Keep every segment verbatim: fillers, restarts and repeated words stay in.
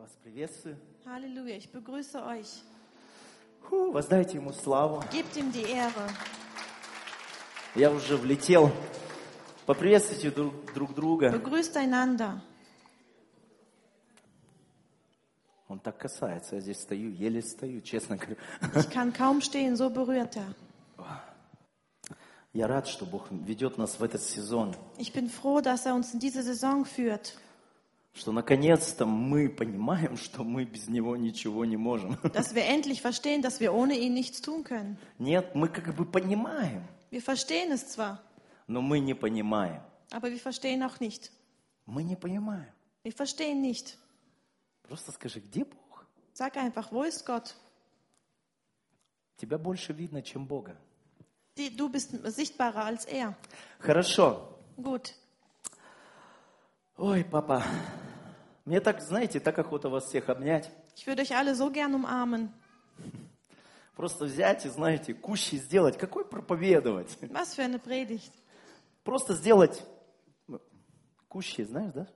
вас приветствую. Halleluja, ich begrüße euch. Фу, воздайте ему славу. Gebt ihm die Ehre. Я уже влетел. Поприветствуйте друг, друг друга. Begrüßt einander. Он так касается. Я здесь стою, еле стою, честно говорю. Ich kann kaum stehen, so berührt er. Я рад, что Бог ведет нас в этот сезон. Ich bin froh, dass er uns in diese Saison führt. Что наконец-то мы понимаем, что мы без Него ничего не можем. Dass wir endlich verstehen, dass wir ohne ihn nichts tun können. Нет, мы как бы понимаем, Wir verstehen es zwar, но мы не понимаем. aber wir verstehen auch nicht. Мы не понимаем. Wir verstehen nicht. Просто скажи, где Бог? Sag einfach, wo ist Gott? Тебя больше видно, чем Бога. Die, du bist sichtbarer als er. Хорошо. Gut. Ой, папа, мне так, знаете, так охота вас всех обнять. Ich würde euch alle so gern umarmen. Просто взять и, знаете, кущи сделать. Какой проповедовать? Was für eine Predigt. Просто сделать кущи, знаешь, да?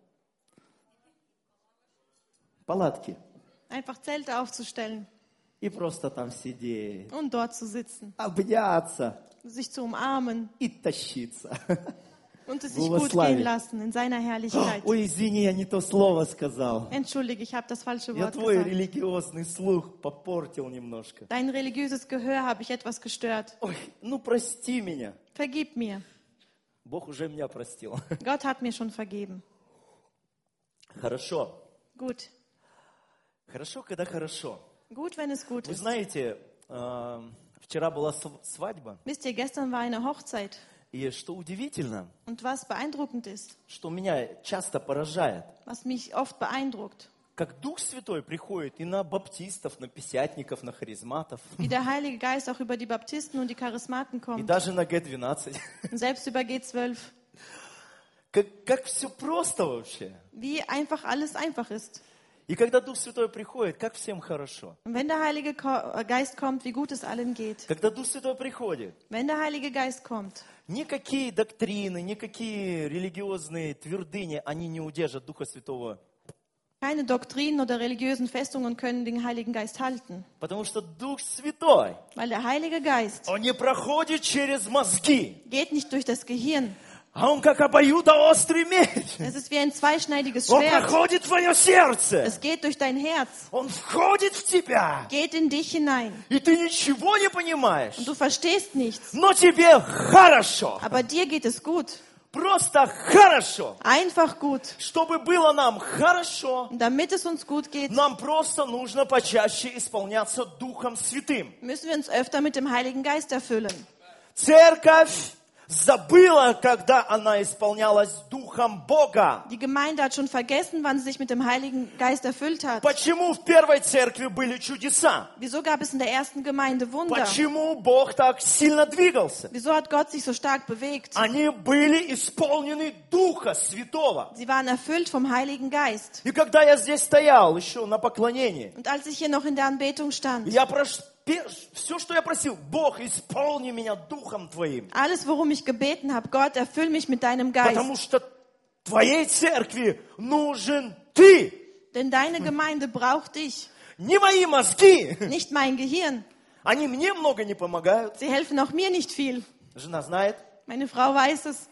Палатки. Einfach Zelte aufzustellen И просто там сидеть, und dort zu sitzen. обняться Sich zu umarmen и тащиться. und es Wo sich was gut slavi? gehen lassen in seiner Herrlichkeit. Ой, извини, я не то слово сказал. Entschuldige, ich habe das falsche Я Wort твой gesagt. религиозный слух попортил немножко. Dein religiöses Gehör habe ich etwas gestört. Ой, ну прости меня. Vergib mir. Бог уже меня простил. Gott hat mir schon vergeben. Хорошо. Gut. Хорошо, когда хорошо. Gut, wenn es gut Вы ist. знаете, э, вчера была св- свадьба, Wisst ihr, gestern war eine Hochzeit. и что удивительно, Und was beeindruckend ist, что меня часто поражает, was mich oft beeindruckt, как Дух Святой приходит и на баптистов, на пятидесятников, на харизматов, wie der Heilige Geist auch über die Baptisten und die Charismaten и kommt. даже на Гэ двенадцать. Und selbst über G zwölf. Как, как все просто вообще. Wie einfach alles einfach ist. И когда Дух Святой приходит, как всем хорошо. Und wenn der Heilige Ko- äh, Geist kommt, wie gut es allen geht. Когда Дух Святой приходит, Wenn der Heilige Geist kommt, никакие доктрины, никакие религиозные твердыни, они не удержат Духа Святого. keine Doktrinen oder religiösen Festungen können den Heiligen Geist halten. Потому что Дух Святой, Weil der Heilige Geist Он не проходит через мозги, geht nicht durch das Gehirn. а Он как обоюдоострый меч. Es ist wie ein zweischneidiges Он Schwert. проходит в твое сердце. Es geht durch dein Herz, Он входит в тебя. geht in dich hinein. И ты ничего не понимаешь. Und du verstehst nichts. Но тебе хорошо. Aber dir geht es gut. Просто хорошо. Einfach gut. Чтобы было нам хорошо, Und damit es uns gut geht, нам просто нужно почаще исполняться Духом Святым. müssen wir uns öfter mit dem Heiligen Geist erfüllen. Церковь забыла, когда она исполнялась Духом Бога. Die Gemeinde hat schon vergessen, wann sie sich mit dem Heiligen Geist erfüllt hat. Почему в первой церкви были чудеса? Wieso gab es in der ersten Gemeinde Wunder? Почему Бог так сильно двигался? Wieso hat Gott sich so stark bewegt? Они были исполнены Духа Святого. Sie waren erfüllt vom Heiligen Geist. И когда я здесь стоял еще на поклонении, Und als ich hier noch in der Anbetung stand, я прош... все, что я просил, Бог, исполни меня Духом Твоим. alles, worum ich gebeten habe, Gott, erfüll mich mit deinem Потому Geist. что Твоей церкви нужен Ты. Denn deine Gemeinde braucht dich, Не мои мозги. nicht mein Gehirn. Они мне много не помогают. Sie helfen auch mir nicht viel. Жена знает. Meine Frau weiß es.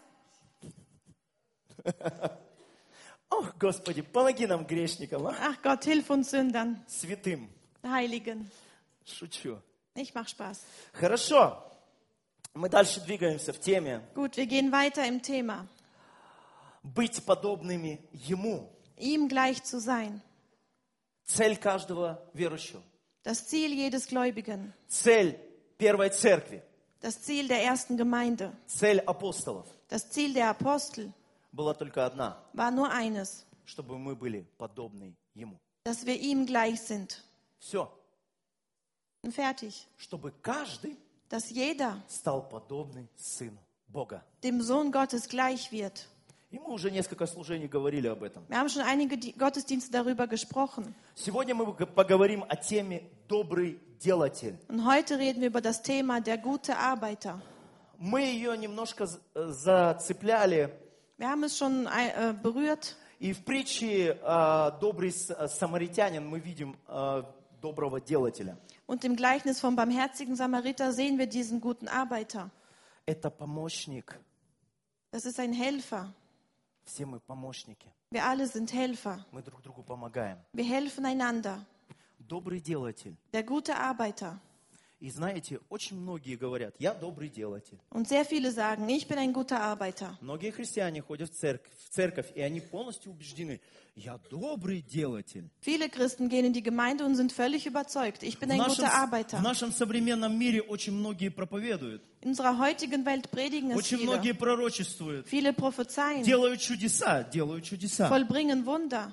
Ох, Господи, помоги нам, грешникам, а? Ach Gott, hilf uns Sündern, Святым. Heiligen. Шучу. Ich mach Spaß. Хорошо. Мы дальше двигаемся в теме. Gut, wir gehen weiter im Thema. Быть подобными Ему. Ihm gleich zu sein. Цель каждого верующего. Das Ziel jedes Gläubigen. Цель первой церкви. Das Ziel der ersten Gemeinde. Цель апостолов Das Ziel der Apostel была только одна. war nur eines, Чтобы мы были подобны Ему. dass wir ihm gleich sind. Все. Und fertig. Чтобы каждый Dass jeder стал подобный Сыну Бога. dem Sohn Gottes gleich wird. И мы уже несколько служений говорили об этом. Wir haben schon einige Di- Gottesdienste darüber gesprochen. Сегодня мы поговорим о теме «Добрый делатель». Und heute reden wir über das Thema der gute Arbeiter. Мы ее немножко з- зацепляли Wir haben es schon äh, berührt. И в притче э, «Добрый с- самаритянин» мы видим э, доброго делателя. Und im Gleichnis vom barmherzigen Samariter sehen wir diesen guten Arbeiter. Это помощник. Das ist ein Helfer. Все мы помощники. Wir alle sind Helfer. Мы друг другу помогаем. Wir helfen einander. Добрый делатель. Der gute Arbeiter. И знаете, очень многие говорят, я добрый делатель. Und sehr viele sagen, ich bin ein guter Arbeiter. Многие христиане ходят в церковь, в церковь, и они полностью убеждены, я добрый делатель. Viele Christen gehen in die Gemeinde und sind völlig überzeugt, ich bin В ein нашем, guter в Arbeiter. нашем современном мире очень многие проповедуют, In unserer heutigen Welt predigen es очень viele. многие пророчествуют, Viele prophezeien, делают чудеса, делают чудеса. vollbringen Wunder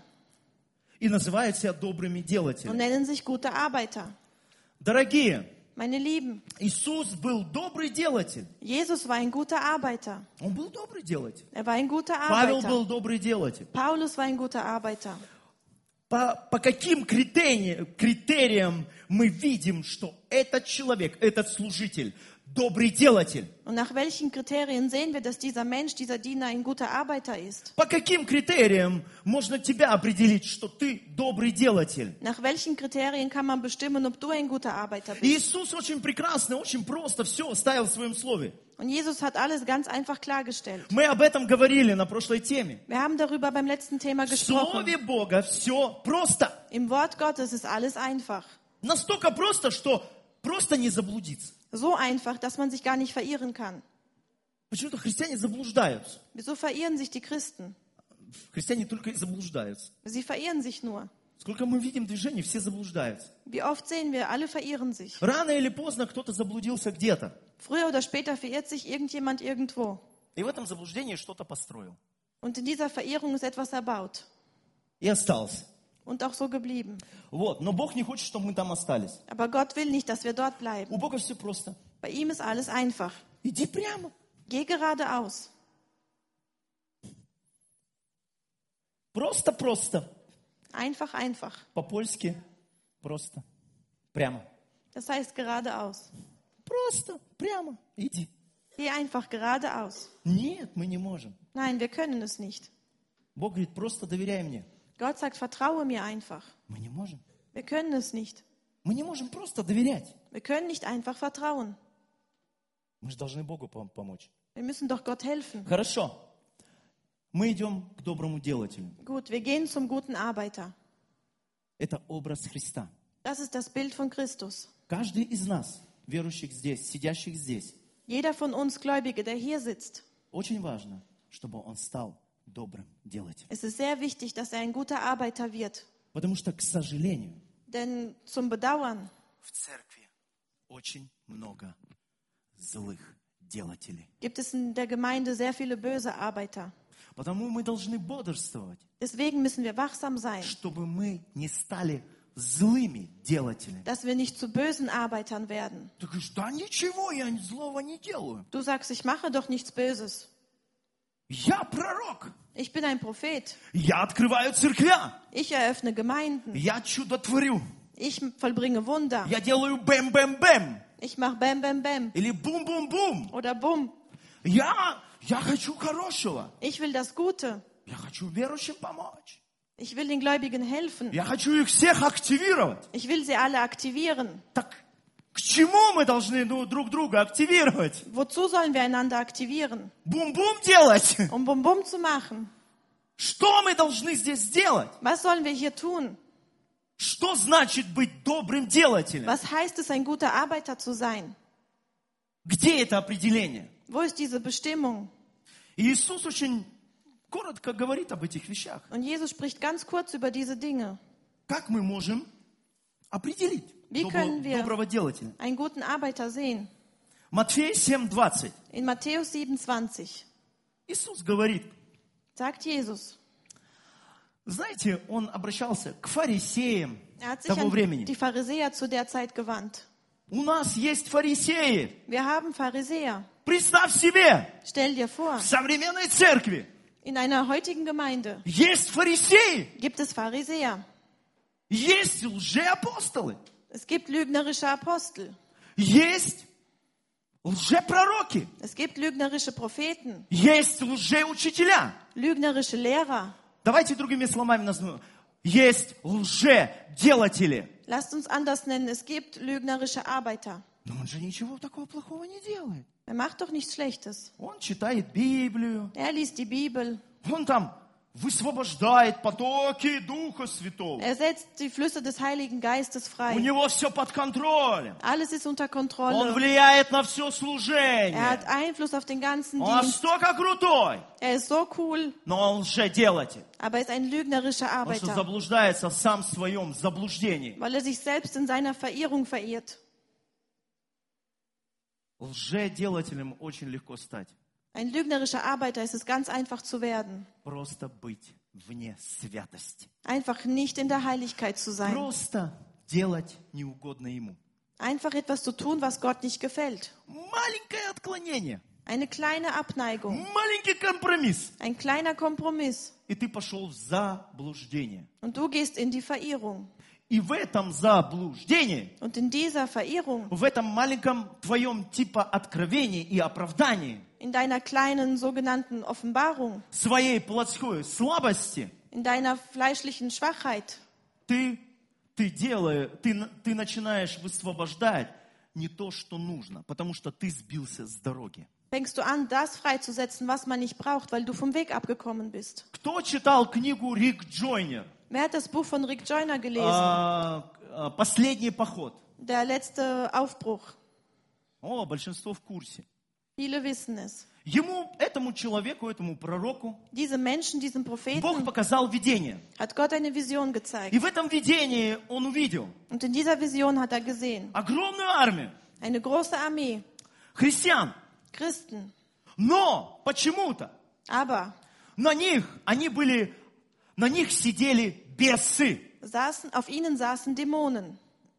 И называют себя добрыми und делателями. nennen sich gute Arbeiter. Дорогие, Meine Lieben, Иисус был добрый делатель. Jesus war ein guter Arbeiter. Он был добрый делатель. Er war ein guter Павел Arbeiter. был добрый делатель. Paulus war ein guter Arbeiter. По, по каким критериям, критериям мы видим, что этот человек, этот служитель, добрый делатель? Und nach welchen Kriterien sehen wir, dass dieser Mensch, dieser Diener ein guter Arbeiter ist? По каким критериям можно тебя определить, что ты добрый делатель? Nach welchen Kriterien kann man bestimmen, ob du ein guter Arbeiter bist? И Иисус очень прекрасно, очень просто все оставил в своем слове. Und Jesus hat alles ganz einfach klargestellt. Мы об этом говорили на прошлой теме. Wir haben darüber beim letzten Thema В gesprochen. Слове Бога все просто. Im Wort Gottes ist alles einfach. Настолько просто, что просто не заблудиться. So einfach, dass man sich gar nicht verirren kann. Почему-то христиане заблуждаются. Wieso verirren sich die Christen? Христиане только и заблуждаются. Sie verirren sich nur. Сколько мы видим движений, все заблуждаются. Wie oft sehen wir, alle verirren sich. Рано или поздно кто-то заблудился где-то. Früher oder später verirrt sich irgendjemand irgendwo. И в этом заблуждении что-то построил. Und in dieser Verirrung ist etwas erbaut. И остался. Und auch so geblieben. Вот. Но Бог не хочет, чтобы мы там остались. Aber Gott will nicht, dass wir dort У bleiben. Бога все просто. Bei ihm ist alles einfach. Иди прямо. Geh geradeaus. Просто-просто. Einfach, einfach. По-польски просто. Прямо. Das heißt geradeaus. Просто. Прямо. Иди. Geh einfach geradeaus. Нет, мы не можем. Nein, wir können es nicht. Бог говорит, просто доверяй мне. Gott sagt, vertraue mir einfach. Мы не можем. Wir können es nicht. Мы не можем просто доверять. Wir können nicht einfach vertrauen. Мы же должны Богу пом- помочь. Wir müssen doch Gott helfen. Хорошо. Мы идем к доброму делателю. Gut, wir gehen zum guten Arbeiter. Это образ Христа. Das ist das Bild von Christus. Каждый из нас, верующих здесь, сидящих здесь, Jeder von uns Gläubige, der hier sitzt, очень важно, чтобы он стал добрым делателем. es ist sehr wichtig, dass er ein guter Arbeiter wird. Потому что, к сожалению, Denn zum Bedauern в церкви очень много злых делателей. gibt es in der Gemeinde sehr viele böse Arbeiter. Потому мы должны бодрствовать, Deswegen müssen wir wachsam sein, чтобы мы не стали злыми делателями. dass wir nicht zu bösen Arbeitern werden. Ты говоришь, да ничего, я злого не делаю. Du sagst, ich mache doch nichts Böses. Я пророк. Ich bin ein Prophet. Я открываю церквя. Ich eröffne Gemeinden. Я чудо творю. Ich vollbringe Wunder. Я делаю бэм-бэм-бэм. Ich mache Bam, Bam, Bam. Или бум-бум-бум. Oder Bumm. Я, я хочу хорошего. Ich will das Gute. Я хочу верующим помочь. Ich will den Gläubigen helfen. Я хочу их всех активировать. Ich will sie alle aktivieren. Так к чему мы должны ну, друг друга активировать? Wozu sollen wir einander aktivieren? Бум-бум делать? Um Bum Bum zu machen. Что мы должны здесь сделать? Was sollen wir hier tun? Что значит быть добрым делателем? Was heißt es, ein guter Arbeiter zu sein? Где это определение? Wo ist diese Bestimmung? И Иисус очень коротко говорит об этих вещах. Und Jesus spricht ganz kurz über diese Dinge. Как мы можем определить Wie добро- können wir доброго делателя? einen guten Arbeiter sehen? Матфея семь двадцать. In Matthäus siebenundzwanzig Иисус говорит, sagt Jesus, знаете, Он обращался к фарисеям er hat sich того an времени. die Pharisäer zu der Zeit gewandt. У нас есть фарисеи. Wir haben Pharisäer. Представь себе, Stell dir vor, в современной церкви in einer heutigen Gemeinde есть фарисеи, gibt es Pharisäer. есть лжеапостолы, Es gibt lügnerische Apostel. есть лжепророки, Es gibt lügnerische Propheten, есть лжеучителя. lügnerische Lehrer. Давайте другими словами назовем. Есть лжеделатели. Lasst uns anders nennen. Es gibt lügnerische Arbeiter. Но он же ничего такого плохого не делает. Er macht doch nichts Schlechtes. Он читает Библию. Er liest die Bibel. Он там высвобождает потоки Духа Святого. Er setzt die Flüsse des Heiligen Geistes У frei. него все под контролем. Alles ist unter Он Kontrolle. влияет на все Er служение. hat Einfluss auf den ganzen Он Dienst. настолько крутой. Er ist so cool, Но он лжеделатель. aber er ist ein lügnerischer Он что Arbeiter, заблуждается сам в своем заблуждении. weil er sich selbst in seiner Verirrung verirrt. Лжеделателем очень легко стать. Ein lügnerischer Arbeiter ist es ganz einfach zu werden. Просто быть вне святости. Einfach nicht in der Heiligkeit zu sein. Просто делать неугодно ему. Einfach etwas zu tun, was Gott nicht gefällt. Маленькое отклонение. Eine kleine Abneigung. Маленький компромисс. Ein kleiner Kompromiss. И ты пошел в заблуждение. Und du gehst in die Verirrung. И в этом заблуждении, Und in dieser Verirrung, в этом маленьком твоем типа откровении и оправдании in deiner kleinen sogenannten Offenbarung, своей плотской слабости, in deiner fleischlichen Schwachheit, ты, ты, делаешь, ты, ты начинаешь высвобождать не то, что нужно, потому что ты сбился с дороги. fängst du an, das freizusetzen, was man nicht braucht, weil du vom Weg abgekommen bist. Кто читал книгу Рик Джойнер Wer hat das Buch von Rick Joyner gelesen? а, а, «Последний поход»? Der letzte Aufbruch. О, большинство в курсе. Viele wissen es. Ему, этому человеку, этому пророку, Diese Menschen, diesem Бог Propheten, показал видение. hat Gott eine Vision И gezeigt. в этом видении он увидел Und in dieser Vision hat er gesehen, огромную армию eine große Armee, христиан. Christen. Но почему-то Aber на них, они были, на них сидели бесы. saßen, auf ihnen saßen Dämonen.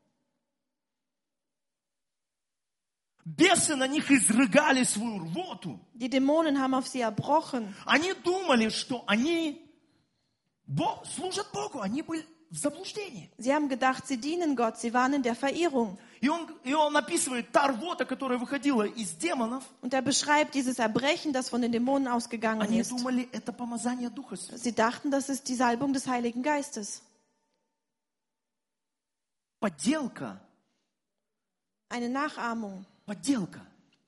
Бесы на них изрыгали свою рвоту. Die Dämonen haben auf sie erbrochen. Они думали, что они Бог, служат Богу. Они были в заблуждении. Sie haben gedacht, sie dienen Gott. Sie waren in der Verirrung. И он, и он описывает та рвота, которая выходила из демонов. Und er beschreibt dieses Erbrechen, das von den Dämonen ausgegangen Они ist. думали, это помазание Духа Святого. Sie dachten, das ist die Salbung des Heiligen Geistes. Подделка, Eine Nachahmung. подделка.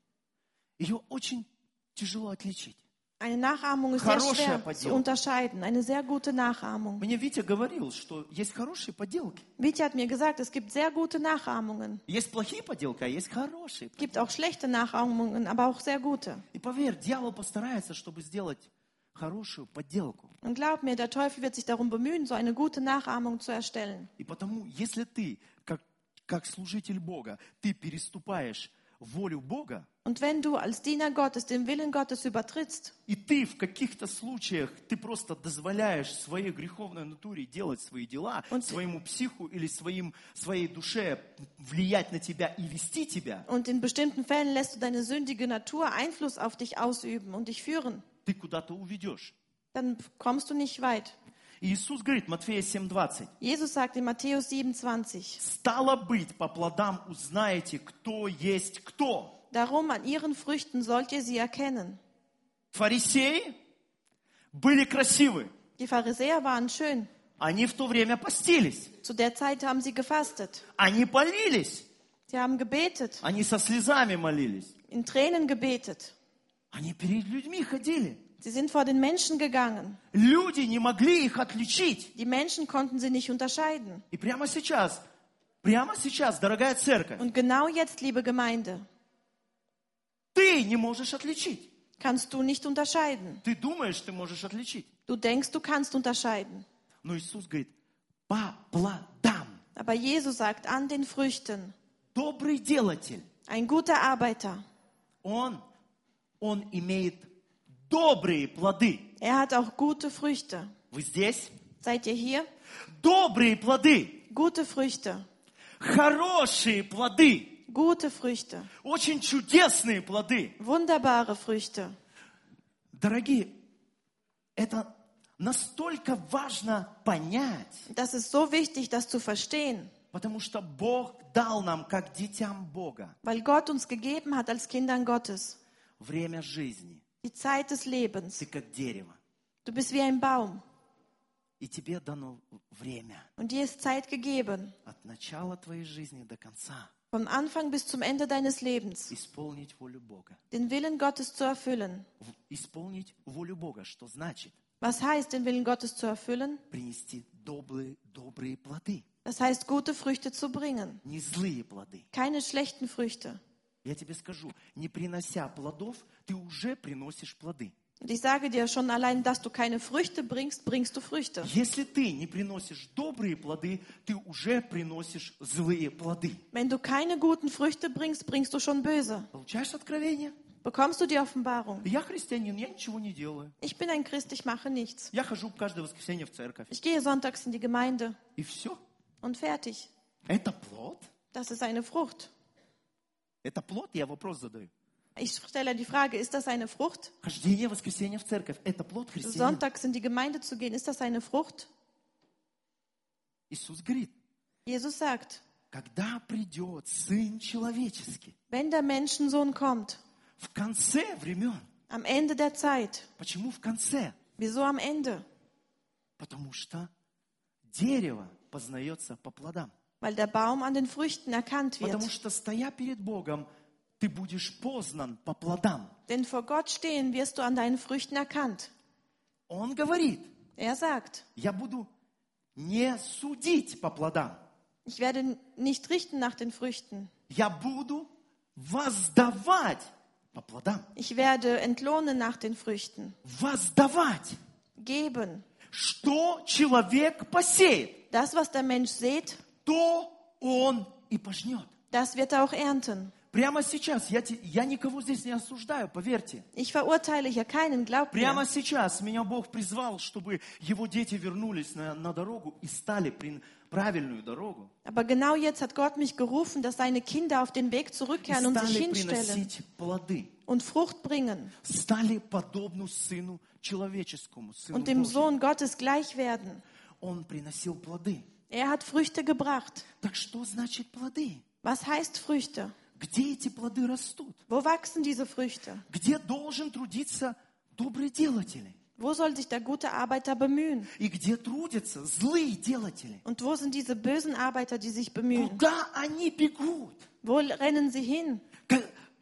Ее очень тяжело отличить. Eine Nachahmung ist sehr Хорошая schwer подделка. zu unterscheiden. Eine sehr gute Nachahmung. Мне Витя говорил, что есть хорошие подделки. Витя hat mir gesagt, es gibt sehr gute Nachahmungen. Есть плохие подделки, а есть хорошие. Es gibt auch schlechte Nachahmungen, aber auch sehr gute. И поверь, дьявол постарается, чтобы сделать хорошую подделку. Und glaub mir, der Teufel wird sich darum bemühen, so eine gute Nachahmung zu erstellen. И потому, если ты, как, как служитель Бога, ты переступаешь волю Бога, Und wenn du als Diener Gottes den Willen Gottes übertrittst и ты в каких-то случаях, ты просто дозволяешь своей греховной натуре делать свои дела, Und- своему психу или своим, своей душе влиять на тебя и вести тебя, und in bestimmten Fällen lässt du deine sündige Natur Einfluss auf dich ausüben und dich führen, ты куда-то уведешь. dann kommst du nicht weit. И Иисус говорит, Матфея семь двадцать, Jesus sagt in Matthäus siebenundzwanzig, «Стало быть, по плодам узнаете, кто есть кто». darum an ihren Früchten sollt ihr sie erkennen. Фарисеи были красивы. Die Pharisäer waren schön. Они в то время постились. Zu der Zeit haben sie gefastet. Они молились. Sie haben gebetet, Они со слезами молились. in Tränen gebetet. Они перед людьми ходили. Sie sind vor den Menschen gegangen. Люди не могли их отличить. Die Menschen konnten sie nicht unterscheiden. И прямо сейчас, прямо сейчас, дорогая церковь, Und genau jetzt, liebe Gemeinde, ты не можешь отличить. kannst du nicht unterscheiden. Ты думаешь, ты можешь отличить. Du denkst, du kannst unterscheiden. Но Иисус говорит, по плодам. Aber Jesus sagt, an den Früchten, Добрый делатель, ein guter Arbeiter, он, он имеет добрые плоды. er hat auch gute Früchte. Вы здесь? Seid ihr hier? Добрые плоды, Gute Früchte, хорошие плоды, gute Früchte, очень чудесные плоды. wunderbare Früchte. Дорогие, это настолько важно понять, Das ist so wichtig, das zu verstehen, потому что Бог дал нам, как детям Бога, weil Gott uns gegeben hat als Kindern Gottes время жизни. die Zeit des Lebens. Ты как дерево. Du bist wie ein Baum. И тебе дано время Und dir ist Zeit gegeben, от начала твоей жизни до конца vom Anfang bis zum Ende deines Lebens, исполнить волю Бога. den Willen Gottes zu erfüllen. В- Исполнить волю Бога, что значит Was heißt, den Willen Gottes zu erfüllen? принести добрые, добрые плоды, Das heißt, gute Früchte zu bringen, не злые плоды. keine schlechten Früchte. Я тебе скажу, не принося плодов, ты уже приносишь плоды. Und ich sage dir schon allein, dass du keine Früchte bringst, bringst du Früchte. Если ты не приносишь добрые плоды, ты уже приносишь злые плоды. Wenn du keine guten Früchte bringst, bringst du schon böse. Получаешь откровение? Bekommst du die Offenbarung? Я христианин, я ничего не делаю. Ich bin ein Christ, ich mache nichts. Я хожу каждое воскресенье в церковь. Ich gehe sonntags in die Gemeinde И все. und fertig. Это плод? Das ist eine Frucht. Это плод? Я вопрос задаю. Ich stelle die Frage, ist das eine Frucht? Хождение в воскресенье в церковь. Это плод христианина? Sonntags in die Gemeinde zu gehen, ist das eine Frucht? Иисус говорит, Jesus sagt, когда придет Сын Человеческий, wenn der Menschensohn kommt, в конце времен. am Ende der Zeit. Почему в конце? Wieso am Ende? Потому что дерево познается по плодам. Weil der Baum an den Früchten erkannt Потому wird. что, стоя перед Богом, ты будешь познан по плодам. Denn vor Gott stehen wirst du an deinen Früchten erkannt. Он говорит, Er sagt, я буду не судить по плодам. ich werde nicht richten nach den Früchten. Я буду воздавать по плодам. Ich werde entlohnen nach den Früchten. Воздавать. Geben. Что человек посеет, Das, was der Mensch sät, то он и пожнет. das wird er auch ernten. Прямо сейчас, я, те- я никого здесь не осуждаю, поверьте. Ich verurteile hier keinen, glaubt Прямо mir. сейчас меня Бог призвал, чтобы его дети вернулись на, на дорогу и стали при, правильную дорогу. Aber genau jetzt hat Gott mich gerufen, dass seine Kinder auf den Weg И zurückkehren und sich стали hinstellen приносить плоды. und Frucht bringen Стали подобну Сыну Человеческому, Сыну und dem Божьему. Sohn Gottes gleich werden. Он приносил плоды. Er hat Früchte gebracht. Так что значит плоды? Was heißt Früchte? Где эти плоды растут? Wo wachsen diese Früchte? Где должен трудиться добрый делатель? Wo soll sich der gute Arbeiter bemühen? И где трудятся злые делатели? Und wo sind diese bösen Arbeiter, die sich bemühen? Куда они бегут? Wo rennen sie hin? Ка-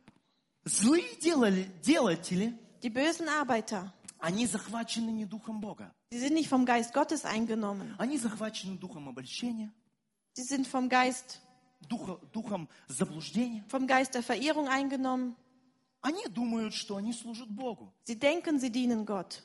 Злые делали- делатели, Die bösen Arbeiter, они захвачены не духом Бога. die sind nicht vom Geist Gottes eingenommen. Они захвачены духом обольщения, Sie sind vom Geist, духа- духом заблуждения. vom Geist der Verehrung eingenommen. Они думают, что они служат Богу. Sie denken, sie dienen Gott.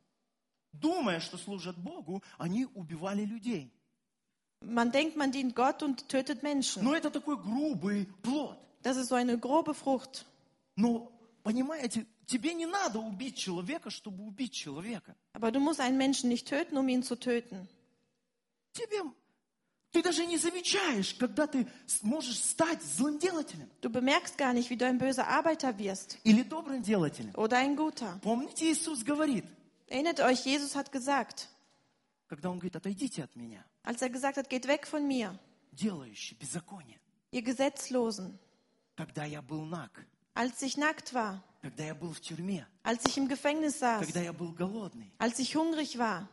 Думая, что служат Богу, они убивали людей. Man denkt, man dient Gott und tötet Menschen. Но это такой грубый плод. Das ist so eine grobe Frucht. Но, понимаете, тебе не надо убить человека, чтобы убить человека. Aber du musst einen Menschen nicht töten, um ihn zu töten. Тебе, ты даже не замечаешь, когда ты можешь стать злым делателем Du bemerkst gar nicht, wie du ein böser Arbeiter wirst или добрым делателем. oder ein guter. Помните, Иисус говорит, Erinnert euch, Jesus hat gesagt, когда Он говорит, отойдите от меня, als er gesagt hat, geht weg von mir, делающие беззаконие, ihr Gesetzlosen, когда я был наг, als ich nackt war, когда я был в тюрьме, als ich im Gefängnis saß, когда я был голодный. als ich hungrig war.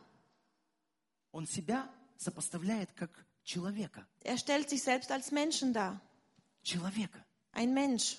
Он себя сопоставляет как человека. Er stellt sich selbst als Menschen dar. Человека. Ein Mensch.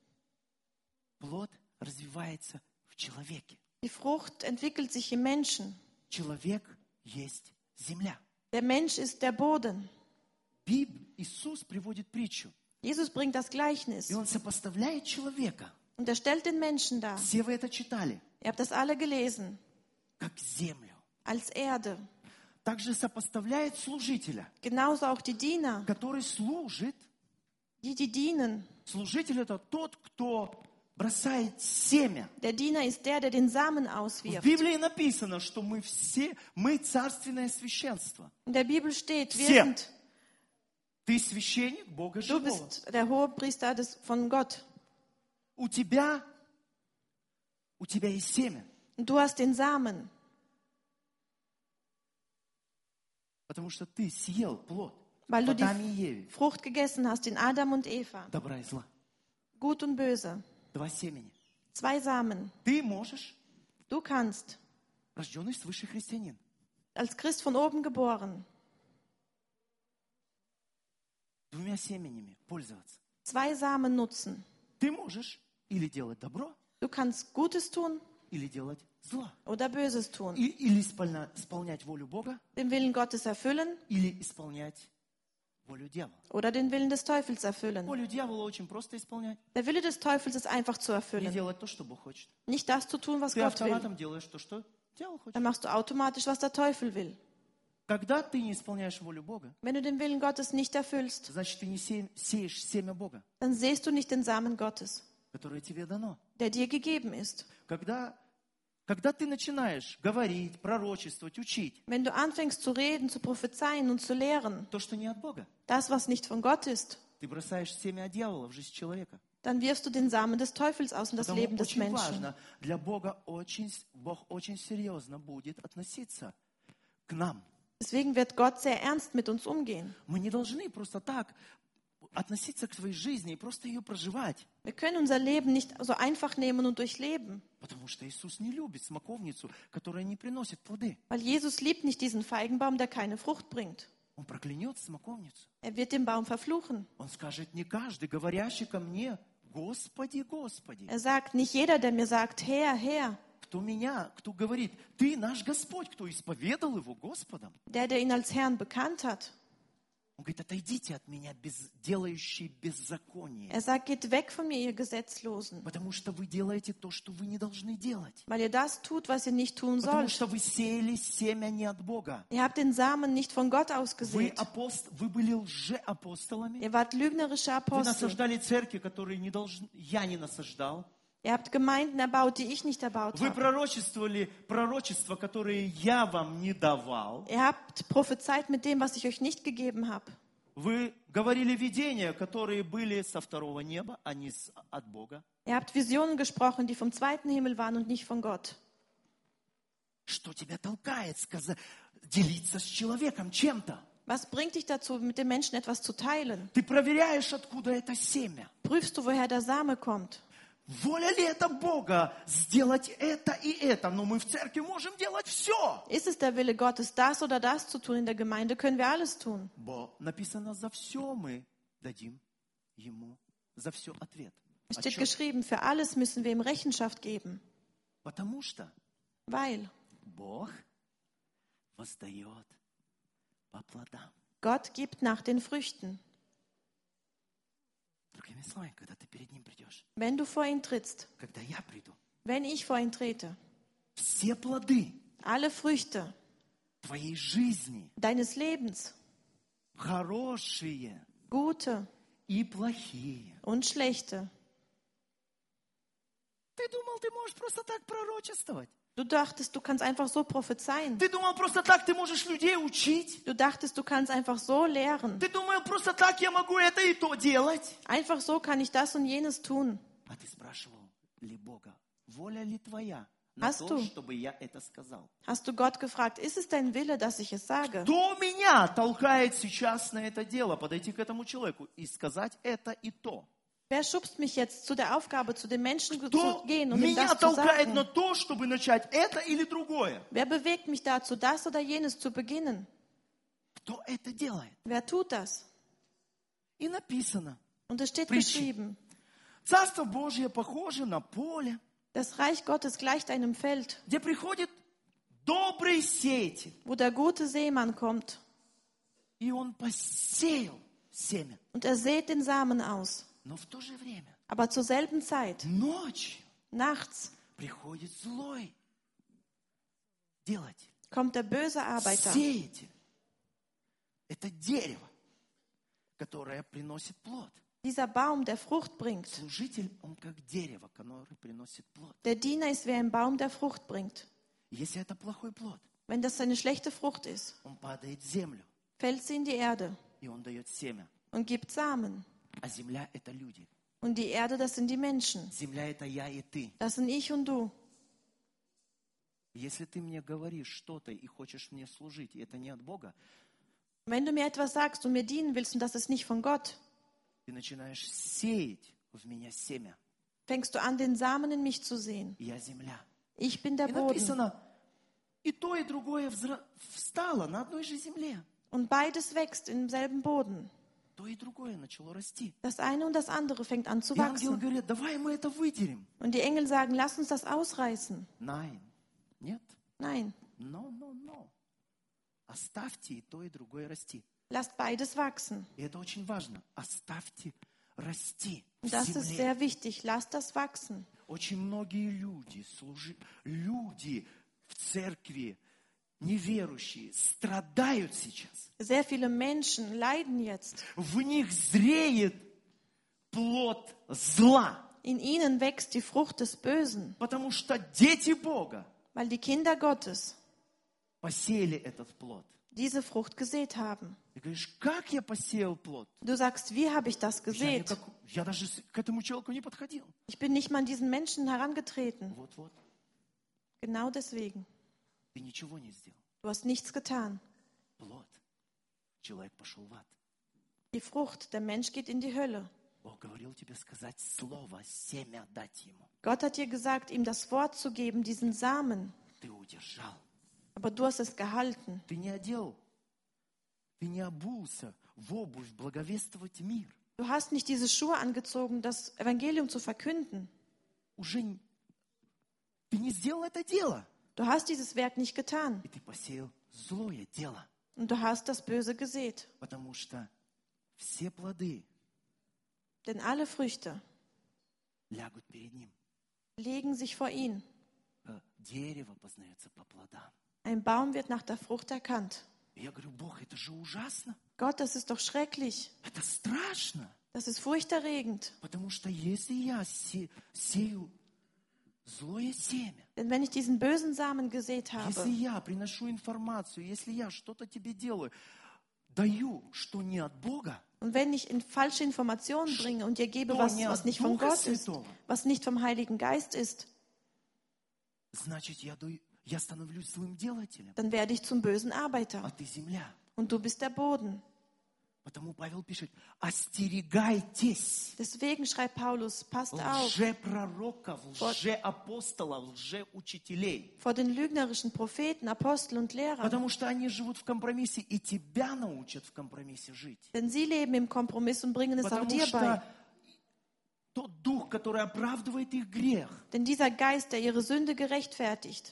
Плод развивается в человеке. Die Frucht entwickelt sich im Menschen. Человек есть земля. Der Mensch ist der Boden. Биб... Иисус приводит притчу, Jesus bringt das Gleichnis и Он сопоставляет человека. und er stellt den Menschen dar. Все вы это читали, Ihr habt das alle gelesen. как землю. Als Erde. Также сопоставляет служителя, Genauso auch die Diener, который служит. die, die dienen. Служитель — это тот, кто бросает семя. Der Diener ist der, der den Samen В auswirft. Библии написано, что мы все, мы царственное священство. In der Bibel steht, wir Все. sind, Ты священник Бога du живого. bist der Hohepriester des, von Gott. У тебя, у тебя есть семя, Und du hast den Samen, потому что ты съел плод weil в du Адаме и die Еве, Frucht gegessen hast in Adam und Eva. добра и зла. Gut und böse. Два семени. Zwei Samen. Ты можешь, Du kannst, рожденный свыше христианин, als Christ von oben geboren. Двумя семенами пользоваться. Zwei Samen nutzen. Ты можешь или делать добро, Du kannst Gutes tun или делать зло. oder Böses tun. И- или исполня- исполнять волю Бога, Den Willen Gottes erfüllen или исполнять волю дьявола. oder den Willen des Teufels erfüllen. Волю дьявола очень просто исполнять. Der Wille des Teufels ist einfach zu Не erfüllen. делать то, что Бог хочет. Nicht das zu tun, was Ты Gott will. автоматом делаешь то, что дьявол хочет. Dann machst du automatisch, was der Teufel will. Когда ты не исполняешь волю Бога, Wenn du den Willen Gottes nicht erfüllst, значит, ты не се- сеешь семя Бога, dann sähst du nicht den Samen Gottes, которое тебе дано. der dir gegeben ist. Когда, когда ты начинаешь говорить, пророчествовать, учить Wenn du anfängst zu reden, zu prophezeien und zu lehren, то, что не от Бога, das, was nicht von Gott ist, ты бросаешь семя от дьявола в жизнь человека. dann wirfst du den Samen des Teufels aus in das Потому Leben des очень Menschen. важно, для Бога очень, Бог очень серьезно будет относиться к нам. Deswegen wird Gott sehr ernst mit uns umgehen. Мы не должны просто так относиться к своей жизни и просто ее проживать. Wir können unser Leben nicht so einfach nehmen und durchleben, Потому что Иисус не любит смоковницу, которая не приносит плоды. weil Jesus liebt nicht diesen Feigenbaum, der keine Frucht bringt. Он проклянет смоковницу. Er wird den Baum verfluchen. Он скажет, не каждый, говорящий ко мне, Господи, Господи. Er sagt, nicht jeder, der mir sagt, Herr, Herr, Кто меня, кто говорит, ты наш Господь, кто исповедал его Господом. der, der ihn als Herrn bekannt hat. Он говорит, отойдите от меня, без, делающие беззаконие. Er sagt, geht weg von mir, ihr Gesetzlosen, Потому что вы делаете то, что вы не должны делать. weil ihr das tut, was ihr nicht tun Потому sollt. что вы сеяли семя не от Бога. Ihr habt den Samen nicht von Gott Вы, ausgesät. апост... вы были лжеапостолами. Ihr wart lügnerische Вы Apostel. насаждали церкви, которые не должны... я не насаждал. Ihr habt Gemeinden erbaut, die ich nicht erbaut Вы habe. пророчествовали пророчества, которые я вам не давал. Ihr habt prophezeit mit dem, was ich euch nicht gegeben habe. Вы говорили видения, которые были со второго неба, а не с- от Бога. Ihr habt Visionen gesprochen, die vom zweiten Himmel waren und nicht von Gott. Что тебя толкает сказать, делиться с человеком чем-то? Was bringt dich dazu, mit den Menschen etwas zu teilen? Ты проверяешь, откуда это семя. Prüfst du, woher der Same kommt? Воля ли это Бога сделать это и это? Но мы в церкви можем делать все. Ist es der Wille Gottes, das oder das zu tun? In der Gemeinde können wir alles tun. Бо написано, за все мы дадим ему, за все ответ. Es steht Отчет. geschrieben, für alles müssen wir ihm Rechenschaft geben. Потому что Weil Бог воздает по плодам. Gott gibt nach den Früchten. Другими словами, когда ты перед Ним придешь, Wenn du vor ihn trittst, когда я приду, wenn ich vor ihn trete, все плоды alle Früchte твоей жизни, deines Lebens, хорошие gute и плохие. und schlechte, Ты думал, ты можешь просто так пророчествовать? du dachtest, du kannst einfach so prophezeien. Ты думал, просто так ты можешь людей учить? Du dachtest, du kannst einfach so lehren. Ты думал, просто так я могу это и то делать? Einfach so kann ich das und jenes tun. А ты спрашивал ли Бога, воля ли твоя на Hast то, du? чтобы я это сказал? Hast du Gott gefragt, ist es dein Wille, dass ich es sage? Кто меня толкает сейчас на это дело, подойти к этому человеку и сказать это и то? Wer schubst mich jetzt zu der Aufgabe, zu den Menschen Кто zu gehen und ihm меня das zu толкает на sagen? то, чтобы начать это или другое? Wer bewegt mich dazu, das oder jenes zu beginnen? Кто это делает? Wer tut das? И написано, Und es steht Притчи. geschrieben, Царство Божье похоже на поле, das Reich Gottes gleicht einem Feld, где приходит добрый сеятель, wo der gute Seemann kommt и он посеял семя. und er sät den Samen aus. Но в то же время, Aber zur selben Zeit, ночью, nachts, приходит злой делатель, kommt der böse Arbeiter. сеятель. Это дерево, которое приносит плод. Dieser Baum, der Frucht bringt. Служитель, он как дерево, которое приносит плод. Der Diener ist wie ein Baum, der Frucht bringt. Если это плохой плод, Wenn das eine schlechte Frucht ist, он падает в землю, fällt sie in die Erde и он дает семя. und gibt Samen. А земля – это люди. Und die Erde, das sind die Menschen. Земля – это я и ты. Das sind ich und du. Если ты мне говоришь что-то и хочешь мне служить, и это не от Бога, Wenn du mir etwas sagst und mir dienen willst und das ist nicht von Gott, ты начинаешь сеять в меня семя. fängst du an, den Samen in mich zu sehen. Я земля. Ich bin der И Boden. написано, И то, и другое взра- встало на одной же земле. Und beides wächst im selben Boden. То и другое начало расти. Das eine und das andere fängt an zu И ангелы wachsen. говорят, давай мы это выдерем. Und die Engel sagen, lass uns das ausreißen. Nein. Нет. Nein, Но, но, но. Оставьте и то, и другое расти. lasst beides wachsen. И это очень важно. Оставьте расти в Und das ist земле. sehr wichtig. Lasst das wachsen. Очень многие люди, служи... люди в церкви, неверующие, страдают сейчас. Sehr viele Menschen leiden jetzt. В них зреет плод зла. In ihnen wächst die Frucht des Bösen, Потому что дети Бога weil die Kinder Gottes посеяли этот плод. diese Frucht gesät haben. Ты говоришь, как я посеял плод? Du sagst, wie habe ich das Я, gesät? никак- я даже с- к этому человеку не подходил. Ich bin nicht mal an diesen Menschen herangetreten. Вот-вот. Genau deswegen. Ты ничего не сделал. Du hast nichts getan. Плод. Человек пошел в ад. Die Frucht, der Mensch geht in die Hölle. Бог говорил тебе сказать слово, семя дать ему. Gott hat dir gesagt, ihm das Wort zu geben, diesen Samen. Ты удержал. Aber du hast es gehalten. Ты не одел. Ты не обулся в обувь благовествовать мир. Du hast nicht diese Schuhe angezogen, das Evangelium zu verkünden. Уже н- ты не сделал это дело. Du hast dieses Werk nicht getan. И ты посеял злое дело. Und du hast das Böse gesät. Потому что все плоды Denn alle Früchte лягут перед ним. legen sich vor ihn. Э, Дерево познается по плодам. Ein Baum wird nach der Frucht erkannt. И я говорю, Бог, это же ужасно. Gott, das ist doch schrecklich. Это страшно. Das ist furchterregend. Потому что если я се- сею злое семя, Denn wenn ich diesen bösen Samen gesät если habe, я приношу информацию, если я что-то тебе делаю, даю, что не от Бога, und wenn ich in falsche Informationen bringe und dir gebe, Что was, не от was nicht von Духа Gott ist, Святого? was nicht vom Heiligen Geist ist, значит, я, даю, я становлюсь злым делателем, dann werde ich zum bösen а Arbeiter. ты земля. Und du bist der Boden. Потому Павел пишет, остерегайтесь Deswegen schreibt Paulus, passt auf лжепророков, лжеапостолов, лжеучителей. vor den lügnerischen Propheten, Aposteln und Lehrern. Потому что они живут в компромиссе, и тебя научат в компромиссе жить. Denn sie leben im Kompromiss und bringen es auch Потому dir bei. что тот дух, который оправдывает их грех, Denn dieser Geist, der ihre Sünde gerechtfertigt,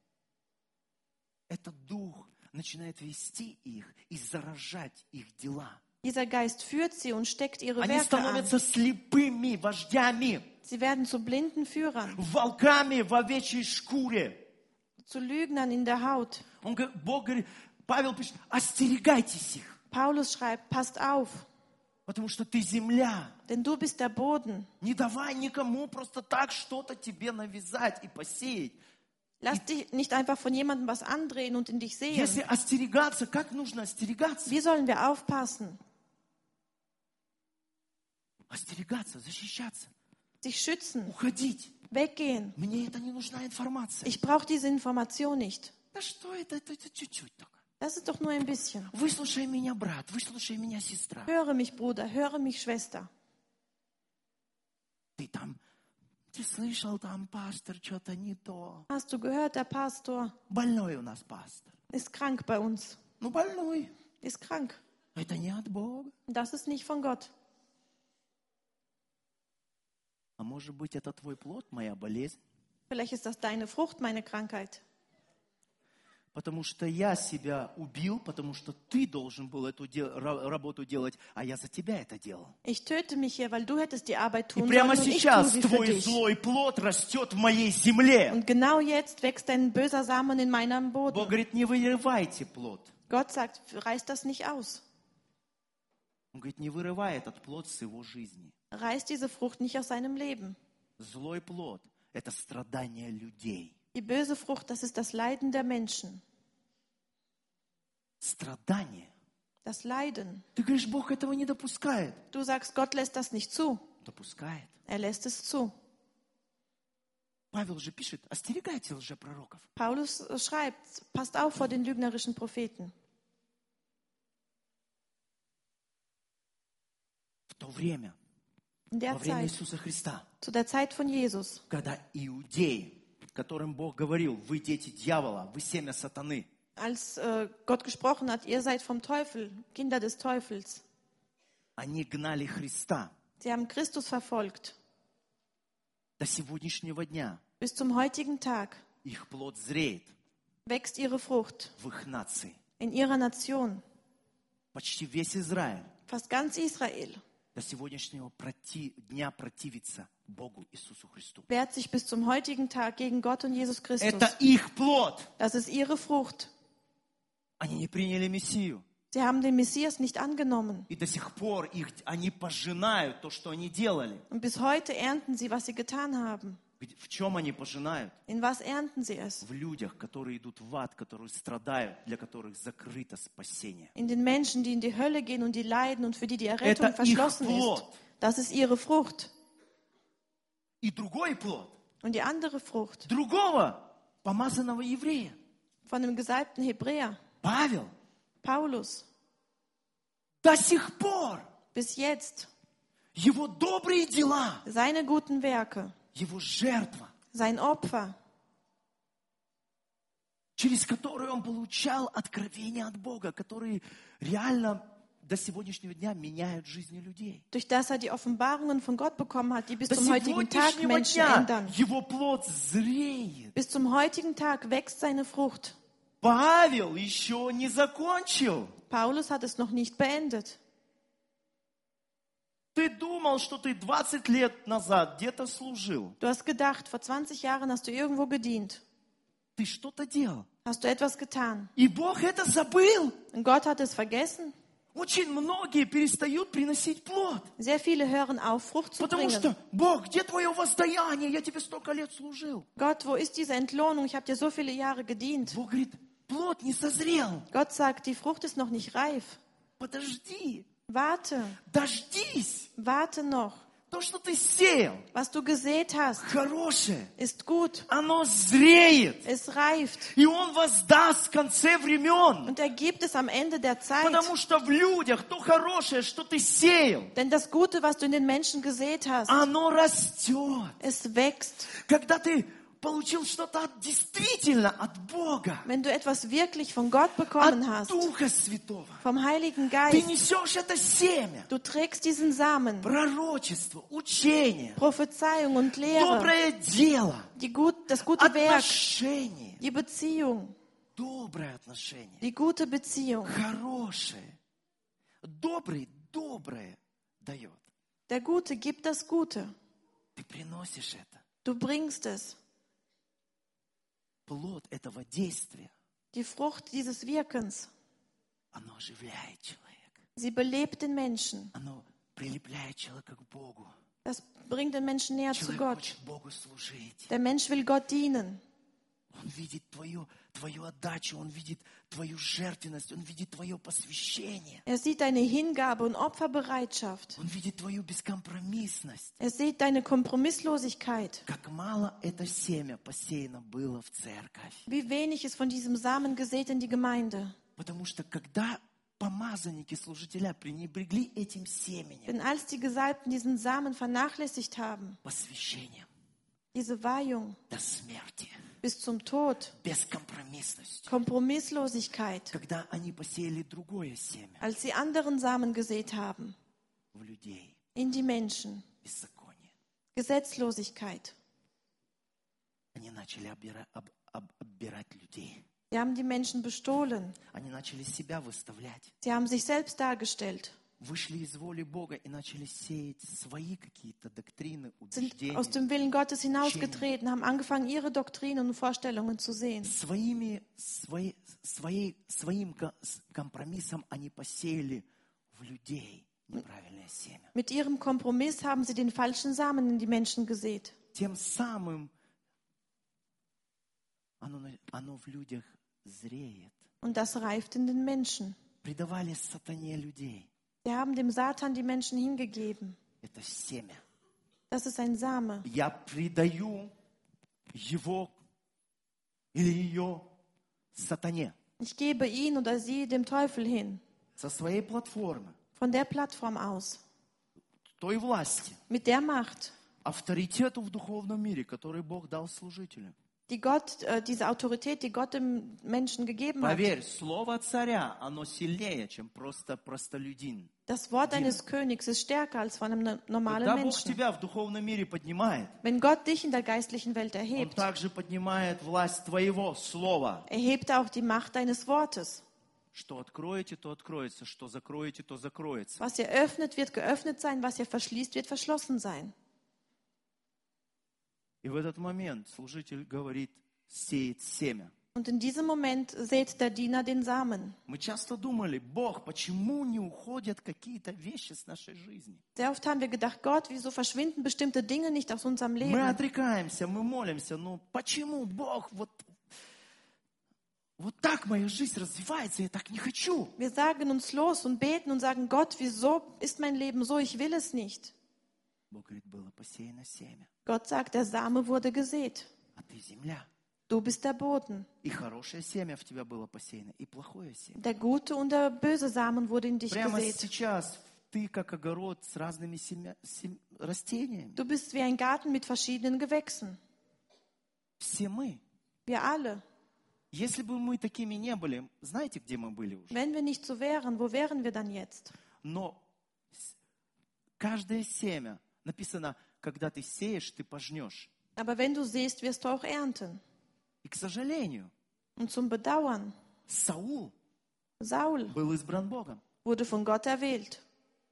этот дух начинает вести их и заражать их дела. dieser Geist führt sie und steckt ihre Они Werke an. становятся слепыми вождями, Sie werden zu blinden Führern, волками в овечьей шкуре. zu Lügnern in der Haut. Он, г- Бог говорит, Павел пишет, остерегайтесь их, Paulus schreibt, passt auf, потому что ты земля. denn du bist der Boden. Не давай никому просто так что-то тебе навязать и посеять. Lass dich nicht einfach von jemandem was andrehen und in dich sehen. Если остерегаться, как нужно остерегаться? Wie sollen wir aufpassen? Остерегаться, защищаться, Sich schützen, уходить. weggehen. Мне это не нужна информация. Ich brauche diese Information nicht. Да что это? Это, это чуть-чуть только. Das ist doch nur ein bisschen. Выслушай меня, брат, выслушай меня, сестра. Höre mich, Bruder, höre mich, Schwester. Ты там, ты слышал, там пастор что-то не то. Hast du gehört, der Pastor Больной у нас пастор. ist krank bei uns. Ну, больной. Ist krank. Это не от Бога. Das ist nicht von Gott. А может быть, это твой плод, моя болезнь? Vielleicht ist das deine Frucht, meine Krankheit. Потому что я себя убил, потому что ты должен был эту де- ра- работу делать, а я за тебя это делал. Ich töte mich hier, weil du hättest die Arbeit И tun прямо sollen und ich tue сейчас sie für твой dich. злой плод растет в моей земле. Und genau jetzt wächst ein böser Samen in meinem Бог Boden. говорит, не вырывайте плод. Gott sagt, reiß das nicht aus. Он говорит, не вырывай этот плод с его жизни. Reiß diese Frucht nicht aus seinem Leben. Злой плод – это страдание людей. Die böse Frucht, das ist das Leiden der Menschen. Страдание. Das Leiden. Ты говоришь, Бог этого не допускает. Du sagst, Gott lässt das nicht zu. Допускает. Er lässt es zu. Павел же пишет, остерегайте лжепророков. Paulus schreibt, passt auf vor den lügnerischen Propheten. В то время, In во der время Zeit, Иисуса Христа, zu der Zeit von Jesus, когда иудеи которым Бог говорил: вы дети дьявола, вы семя сатаны. Als äh, Gott gesprochen hat, ihr seid vom Teufel, Kinder des Teufels. Они гнали Христа Sie haben Christus verfolgt. до сегодняшнего дня. Bis zum heutigen Tag Их плод зреет wächst ihre Frucht в их нации. in ihrer Nation. Почти весь Израиль Fast ganz Israel до сегодняшнего проти- дня противится Богу Иисусу Христу. wehrt sich bis zum heutigen Tag gegen Gott und Jesus Christus. Это их плод. Das ist ihre Frucht. Они не приняли Мессию. Sie haben den Messias nicht angenommen. И до сих пор их, они пожинают то, что они делали. Und bis heute ernten sie, was sie getan haben. Где- В чем они пожинают? In was ernten sie es? В людях, которые идут в ад, которые страдают, для которых закрыто спасение. In den Menschen, die in die Hölle gehen und die leiden und für die die Errettung Это их verschlossen ist. плод. Das ist ihre Frucht. И другой плод, Und die andere Frucht другого помазанного еврея, von dem gesalbten Hebräer, Павел, Paulus, до сих пор bis jetzt его добрые дела, seine guten Werke, его жертва, sein Opfer, через которые он получал откровения от Бога, которые реально до сегодняшнего дня меняют жизни людей. durch das er die Offenbarungen von Gott bekommen hat, die bis До zum heutigen Tag сегодняшнего Menschen дня ändern. его плод зреет. Bis zum heutigen Tag wächst seine Frucht. Павел еще не закончил. Paulus hat es noch nicht beendet. Ты думал, что ты двадцать лет назад где-то служил. Du hast gedacht, vor zwanzig Jahren hast du irgendwo gedient. Ты что-то делал. Hast du etwas getan. И Бог это забыл. Und Gott hat es vergessen. Очень многие перестают приносить плод. Sehr viele hören auf, Frucht zu Потому bringen. что, Бог, где твое воздаяние? Я тебе столько лет служил. Gott, wo ist diese Entlohnung? Ich habe dir so viele Jahre gedient. Бог говорит, плод не созрел. Gott sagt, die Frucht ist noch nicht reif. Подожди, Warte, дождись. warte noch. То, что ты сеял, Was du gesät hast, хорошее, ist gut. оно зреет. Es reift. И Он воздаст в конце времен. Und er gibt es am Ende der Zeit. Потому что в людях то хорошее, что ты сеял, Denn das Gute, was du in den Menschen gesät hast, оно растет. es wächst. Когда ты получил что-то от- действительно от Бога, Wenn du etwas wirklich von Gott bekommen от hast, Духа Святого, vom Heiligen ты Geist, несешь это семя, du trägst diesen Samen, пророчество, учение, Prophezeiung und Lehre, доброе дело, die gut, das gute Werk, отношение, die Beziehung, доброе отношение, die gute Beziehung. хорошее, добрый, доброе дает. Der Gute gibt das Gute. Ты приносишь это. Du bringst es. Плод этого действия, Die Frucht dieses Wirkens, оно оживляет человека. sie belebt den Menschen. Оно прилепляет человека к Богу. Das bringt den Menschen näher zu Человек Gott. хочет Богу служить. Der Mensch will Gott dienen. Он видит твою, твою отдачу, он видит твою жертвенность, он видит твое посвящение. Er sieht deine Hingabe und Opferbereitschaft. Он видит твою бескомпромиссность. Er sieht deine Kompromisslosigkeit. Как мало это семя посеяно было в церковь. Wie wenig ist von diesem Samen gesät in die Gemeinde. Потому что когда помазанники, служителя пренебрегли этим семенем, Denn als die Gesalbten diesen Samen vernachlässigt haben, посвящением diese Weihung до смерти, bis zum Tod, бескомпромиссностью, Kompromisslosigkeit, когда они посеяли другое семя als sie anderen Samen gesät haben, в людей, in die Menschen, беззаконие, Gesetzlosigkeit. они начали обира- об- об- оббирать людей. Sie haben die Menschen bestohlen. Они начали себя выставлять. Sie haben sich selbst dargestellt, Вышли из воли Бога и начали сеять свои какие-то доктрины, sind убеждения. aus dem Willen Gottes hinausgetreten, haben angefangen, ihre Doktrinen und Vorstellungen zu sehen. Своими, свои, своей, своим ко- с- компромиссом они посеяли в людей неправильное семя. Mit ihrem Kompromiss haben sie den falschen Samen in die Menschen gesät. Тем самым оно, на- оно в людях зреет. Und das reift in den Menschen. Предавали сатане людей. Sie haben dem Satan die Menschen hingegeben. Это семя. Das ist ein Same. Я предаю его или ее сатане Ich gebe ihn oder sie dem Teufel hin. со своей платформы, Von der Plattform aus. той власти, Mit der Macht, авторитету в духовном мире, который Бог дал служителю. die Gott, äh, diese Autorität, die Gott dem Menschen gegeben hat. Поверь, слово царя, оно сильнее, чем просто простолюдин. Das Wort eines Königs ist stärker als von einem no- normalen Когда Бог Menschen. тебя в dуховном мире поднимает, Wenn Gott dich in der geistlichen Welt Он erhebt, также поднимает власть твоего слова. erhebt er auch die Macht deines Wortes. Что откроете, то откроется, что закроете, то закроется. Was ihr öffnet, wird geöffnet sein, was ihr verschließt, wird verschlossen sein. И в этот момент служитель говорит, сеет семя. Und in diesem Moment sät der Diener den Samen. Мы часто думали, Бог, почему не уходят какие-то вещи с нашей жизни? Sehr oft haben wir gedacht, Gott, wieso verschwinden bestimmte Dinge nicht aus unserem Мы Leben? отрекаемся, мы молимся, но почему Бог вот, вот так моя жизнь развивается, я так не хочу? Wir sagen uns los und beten und sagen, Gott, wieso ist mein Leben so? Ich will es nicht. Бог говорит, было посеяно семя, Gott sagt, der Same wurde gesät. а ты земля. Du bist der Boden. И хорошее семя в тебя было посеяно, и плохое семя. Der gute und der böse Samen wurde in dich Прямо gesät. сейчас ты как огород с разными семя, сем- растениями. Du bist wie ein Garten mit verschiedenen Gewächsen. Все мы. Wir alle. Если бы мы такими не были, знаете, где мы были уже? Wenn wir nicht so wären, wo wären wir dann jetzt? Но с- каждое семя, написано, когда ты сеешь, ты пожнешь. Aber wenn du siehst, wirst du auch ernten. И, к сожалению, Und zum Bedauern, Саул Saul был избран Богом. wurde von Gott erwählt.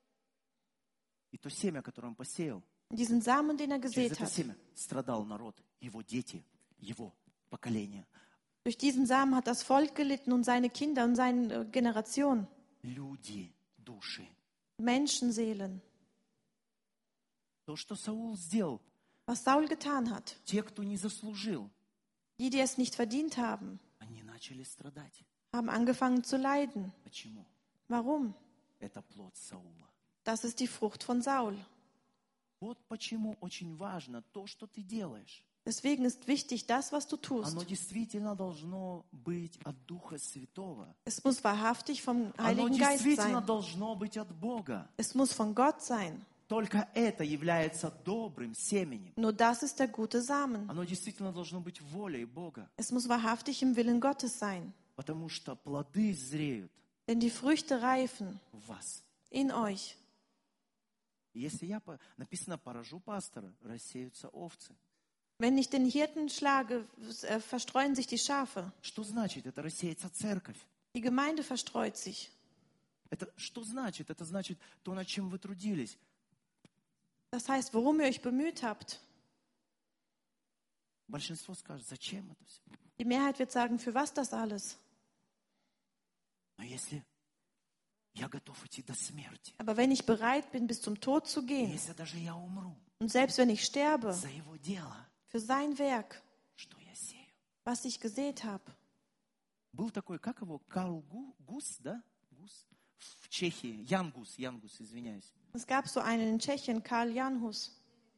И то семя, которое он посеял, Diesen Samen, den er через gesät это hat, семя страдал народ, его дети, его поколение. durch diesen Samen hat das Volk gelitten und seine Kinder und seine äh, Generation, Люди, души. Menschenseelen. То, что Саул сделал, Was Saul getan hat, те, кто не заслужил, die, die es nicht verdient haben, они начали страдать. haben angefangen zu leiden. Почему? Warum? Это плод Саула. Das ist die Frucht von Saul. Вот почему очень важно то, что ты делаешь. Deswegen ist wichtig, das, was du tust. Оно действительно должно быть от Духа Святого. Es muss wahrhaftig vom Оно Heiligen Geist действительно sein. должно быть от Бога. Es muss von Gott sein. Только это является добрым семенем. Nur das ist der gute Samen. Оно действительно должно быть волей Бога. Es muss wahrhaftig im Willen Gottes sein. Потому что плоды зреют Denn die Früchte reifen в вас. in euch. И если я, по- написано, поражу пастора, рассеются овцы. Wenn ich den Hirten schlage, äh, verstreuen sich die Schafe. Что значит? Это рассеется церковь. Die Gemeinde verstreut sich. Это что значит? Это значит то, над чем вы трудились. Das heißt, worum ihr euch bemüht habt. Большинство скажет, зачем это все? Die Mehrheit wird sagen, für was das alles? Но если я готов идти до смерти, Aber wenn ich bereit bin, bis zum Tod zu и gehen, если даже я умру und selbst wenn ich sterbe, за его дело, für sein Werk, что я сею? was ich gesät habe. Был такой, как его, Карл Гу- Гус, да? Гус? В Чехии. Ян Гус, Ян Гус, извиняюсь. Es gab so einen in Tschechien, Karl Janhus.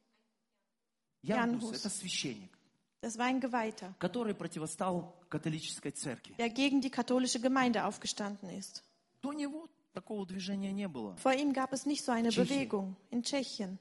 Ян Ян Гус, Гус. это священник, Das war ein Geweihter, который противостал католической церкви. der gegen die katholische Gemeinde aufgestanden ist. До него такого движения не было. Vor ihm gab es nicht so eine Tschechien. Bewegung in Tschechien.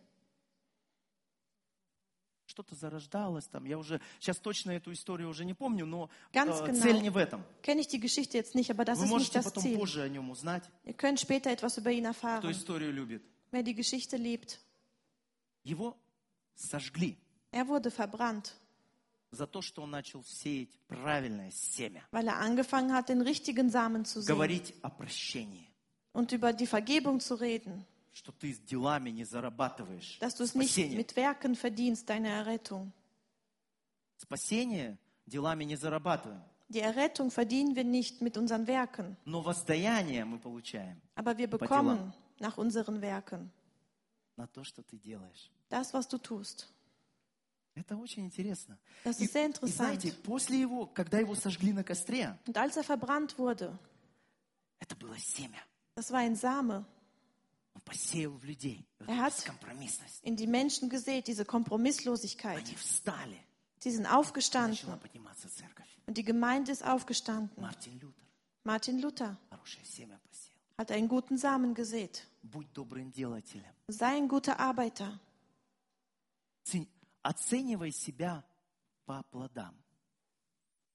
Что-то зарождалось там. Я уже сейчас точно эту историю уже не помню, но Ganz э, genau. цель не в этом. Kenne ich die Geschichte jetzt nicht, aber das Вы ist nicht можете das потом Ziel. позже о нем узнать, Ihr könnt später etwas über ihn кто erfahren, историю любит. wer die Geschichte liebt. Его сожгли Er wurde verbrannt, за то, что он начал сеять правильное семя. weil er angefangen hat, den richtigen Samen zu sehen Говорить о прощении. und über die Vergebung zu reden, Что ты с делами не зарабатываешь. dass du es nicht Спасение. mit Werken verdienst, deine Errettung. Спасение делами не зарабатываем. Die Errettung verdienen wir nicht mit unseren Werken, Но воздаяние мы получаем aber wir делам. bekommen nach unseren Werken на то, что ты делаешь. das, was du tust. Это очень интересно. Das И, ist sehr и знаете, interessant. после его, когда его сожгли на костре, Und als er verbrannt wurde, это было семя. das war ein Same, Он посеял в людей Er hat- бескомпромиссность. in die Menschen gesät, diese Kompromisslosigkeit. Они встали. Sie sind Начала aufgestanden подниматься церковь. und die Gemeinde ist aufgestanden. Мартин Лютер Martin Luther хорошее семя посеял. hat einen guten Samen gesät. Будь добрым делателем. Sei ein guter Arbeiter. Цени- Оценивай себя по плодам.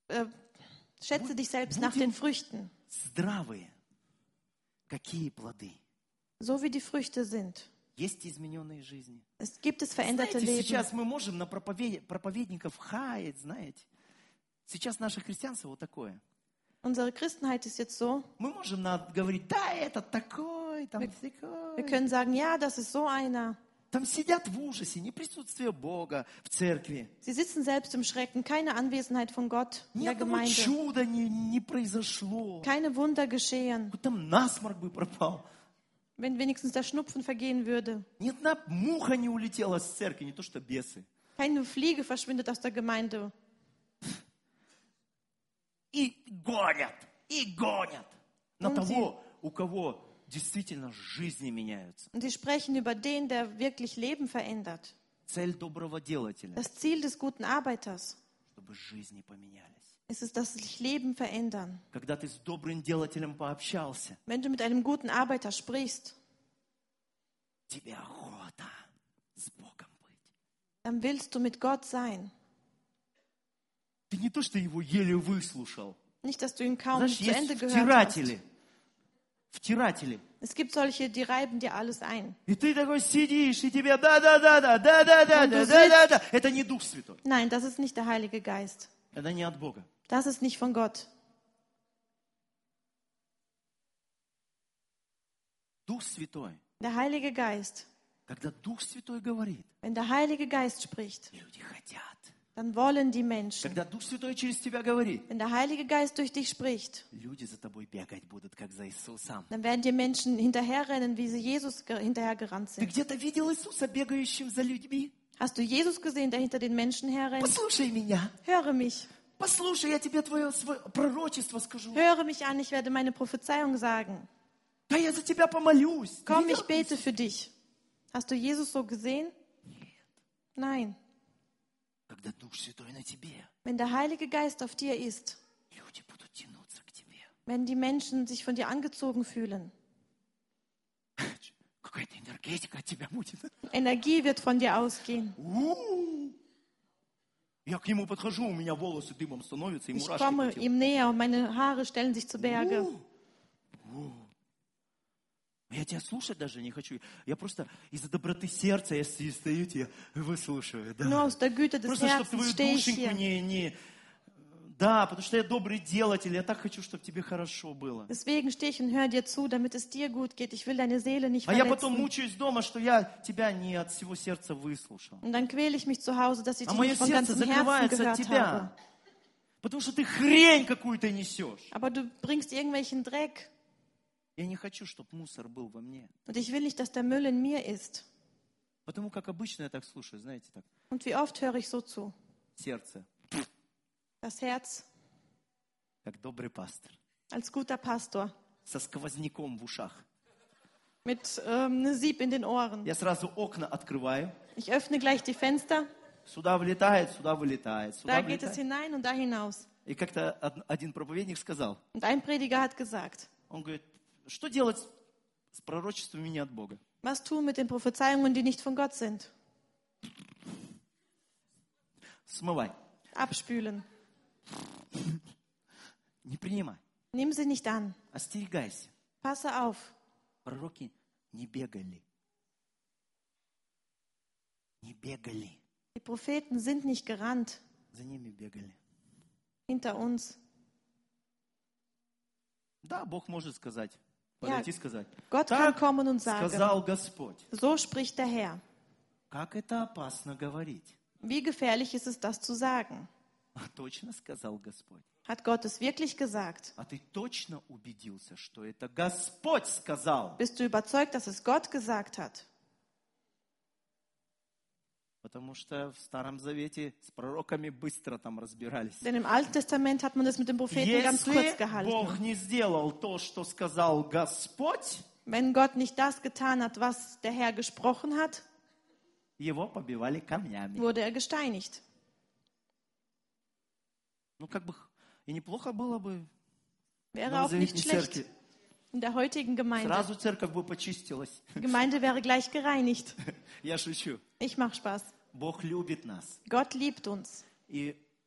Äh, schätze dich selbst nach den Früchten. Здравые. Какие плоды? So wie die Früchte sind. Есть измененные жизни. Es gibt es veränderte Знаете, Leben. сейчас мы можем на проповед- проповедников хаять, знаете. Сейчас наше христианство вот такое. Unsere Christenheit ist jetzt so, Мы можем на- говорить, да, этот такой, там wir такой. können sagen, ja, das ist so einer. Там сидят в ужасе, неприсутствие Бога в церкви. Sie sitzen selbst im Schrecken, keine Anwesenheit von Gott in Ни der одного Gemeinde. чуда не, не произошло. Keine Wunder geschehen. Вот там насморк бы пропал. Wenn wenigstens der Schnupfen vergehen würde. Ни одна муха не улетела с церкви, не то что бесы. Keine Fliege verschwindet aus der Gemeinde. И гонят, и гонят на Und того, у кого действительно жизни меняются. Und sie sprechen über den, der wirklich Leben verändert. Цель доброго делателя, Das Ziel des guten Arbeiters чтобы жизни поменялись. ist es, dass sich Leben verändern. Когда ты с добрым делателем пообщался, Wenn du mit einem guten Arbeiter sprichst, тебе охота с Богом быть. dann willst du mit Gott sein. Ты не то, что его еле выслушал. Nicht, dass du ihn kaum Знаешь, zu есть Ende gehört втиратели. hast. Втиратели. Es gibt solche, die reiben dir alles ein. И ты такой сидишь, и тебе да-да-да-да, да-да-да, да-да-да. Это не Дух Святой. Nein, das ist nicht der Heilige Geist. Это не от Бога. Das ist nicht von Gott. Дух Святой. Der Heilige Geist, Когда Дух Святой говорит, wenn der Heilige Geist spricht, люди хотят. dann wollen die Menschen. Когда Дух Святой через тебя говорит, Wenn der Heilige Geist durch dich spricht, люди за тобой бегать будут, как за Иисусом. dann werden dir Menschen hinterherrennen, wie sie Jesus ge- hinterhergerannt Ты sind. где-то видел Иисуса, бегающим за людьми? Hast du Jesus gesehen, der hinter den Menschen herrennt? Послушай меня. Höre mich. Послушай, я тебе твое свое пророчество скажу. Höre mich an, ich werde meine Prophezeiung sagen. Да я за тебя помолюсь. Ты Komm, видел? ich bete für dich. Hast du Jesus so gesehen? Nein. Когда Дух Святой на тебе, Wenn der Heilige Geist auf dir ist, люди будут тянуться к тебе. wenn die Menschen sich von dir angezogen fühlen, Какая-то энергетика от тебя будет. Energie wird von dir ausgehen. У-у-у. Я к нему подхожу, у меня волосы дымом становятся, и Ich мурашки komme по телу. ihm näher und meine Haare stellen sich zu Berge. У-у. Я тебя слушать даже не хочу. Я просто из-за доброты сердца я стою, стою тебя выслушаю. Да. Nur aus der Güte des Просто, чтобы Herzens твою stehe ich душеньку hier. не, не... Да, потому что я добрый делатель, я так хочу, чтобы тебе хорошо было. Deswegen stehe ich und höre dir zu, damit es dir gut geht. Ich will deine Seele nicht А я потом verletzen. мучаюсь дома, что я тебя не от всего сердца выслушал. Und dann quäle ich mich zu Hause, dass ich А dich мое nicht von сердце ganzem Herzen закрывается от gehört тебя. habe. Потому что ты хрень какую-то несешь. Aber du bringst irgendwelchen Dreck. Я не хочу, чтобы мусор был во мне. Und ich will nicht, dass der Müll in mir ist. Потому как обычно я так слушаю, знаете, так, Und wie oft höre ich so zu? сердце, Das Herz как добрый пастор, als guter Pastor со сквозняком в ушах. mit ähm, einem Sieb in den Ohren. Я сразу окна открываю, Ich öffne gleich die Fenster. сюда влетает, сюда вылетает, сюда Da geht es влетает. hinein und da hinaus. И как-то од- один проповедник сказал, Und ein Prediger hat gesagt, он говорит, что делать с пророчествами не от Бога? was tun mit den Prophezeiungen, die nicht von Gott sind? Смывай, Abspülen. не принимай, Nimm sie nicht an. остерегайся. Passe auf. Пророки не бегали. Не бегали. Die Propheten sind nicht gerannt За ними бегали. hinter uns. Да, Бог может сказать, Ja, подойти и сказать. Gott kann Так kommen und sagen, сказал Господь. so spricht der Herr. Как это опасно говорить. Wie gefährlich ist es, das zu sagen? А точно сказал Господь. Hat Gott es wirklich gesagt? А ты точно убедился, что это Господь сказал? Bist du überzeugt, dass es Gott gesagt hat? Потому что в Старом Завете с пророками быстро там разбирались. Denn im Alten Testament hat man das mit den Propheten ganz kurz Если gehalten. Бог не сделал то, что сказал Господь, Wenn Gott nicht das getan hat, was der Herr gesprochen hat, его побивали камнями. wurde er gesteinigt. Ну, как бы, и неплохо было бы в Wäre auch nicht Новозаветной schlecht церкви. in der heutigen Gemeinde. Сразу церковь бы почистилась. Die Gemeinde wäre gleich gereinigt. Я шучу. Ich mache Spaß. Бог любит нас. Gott liebt uns. И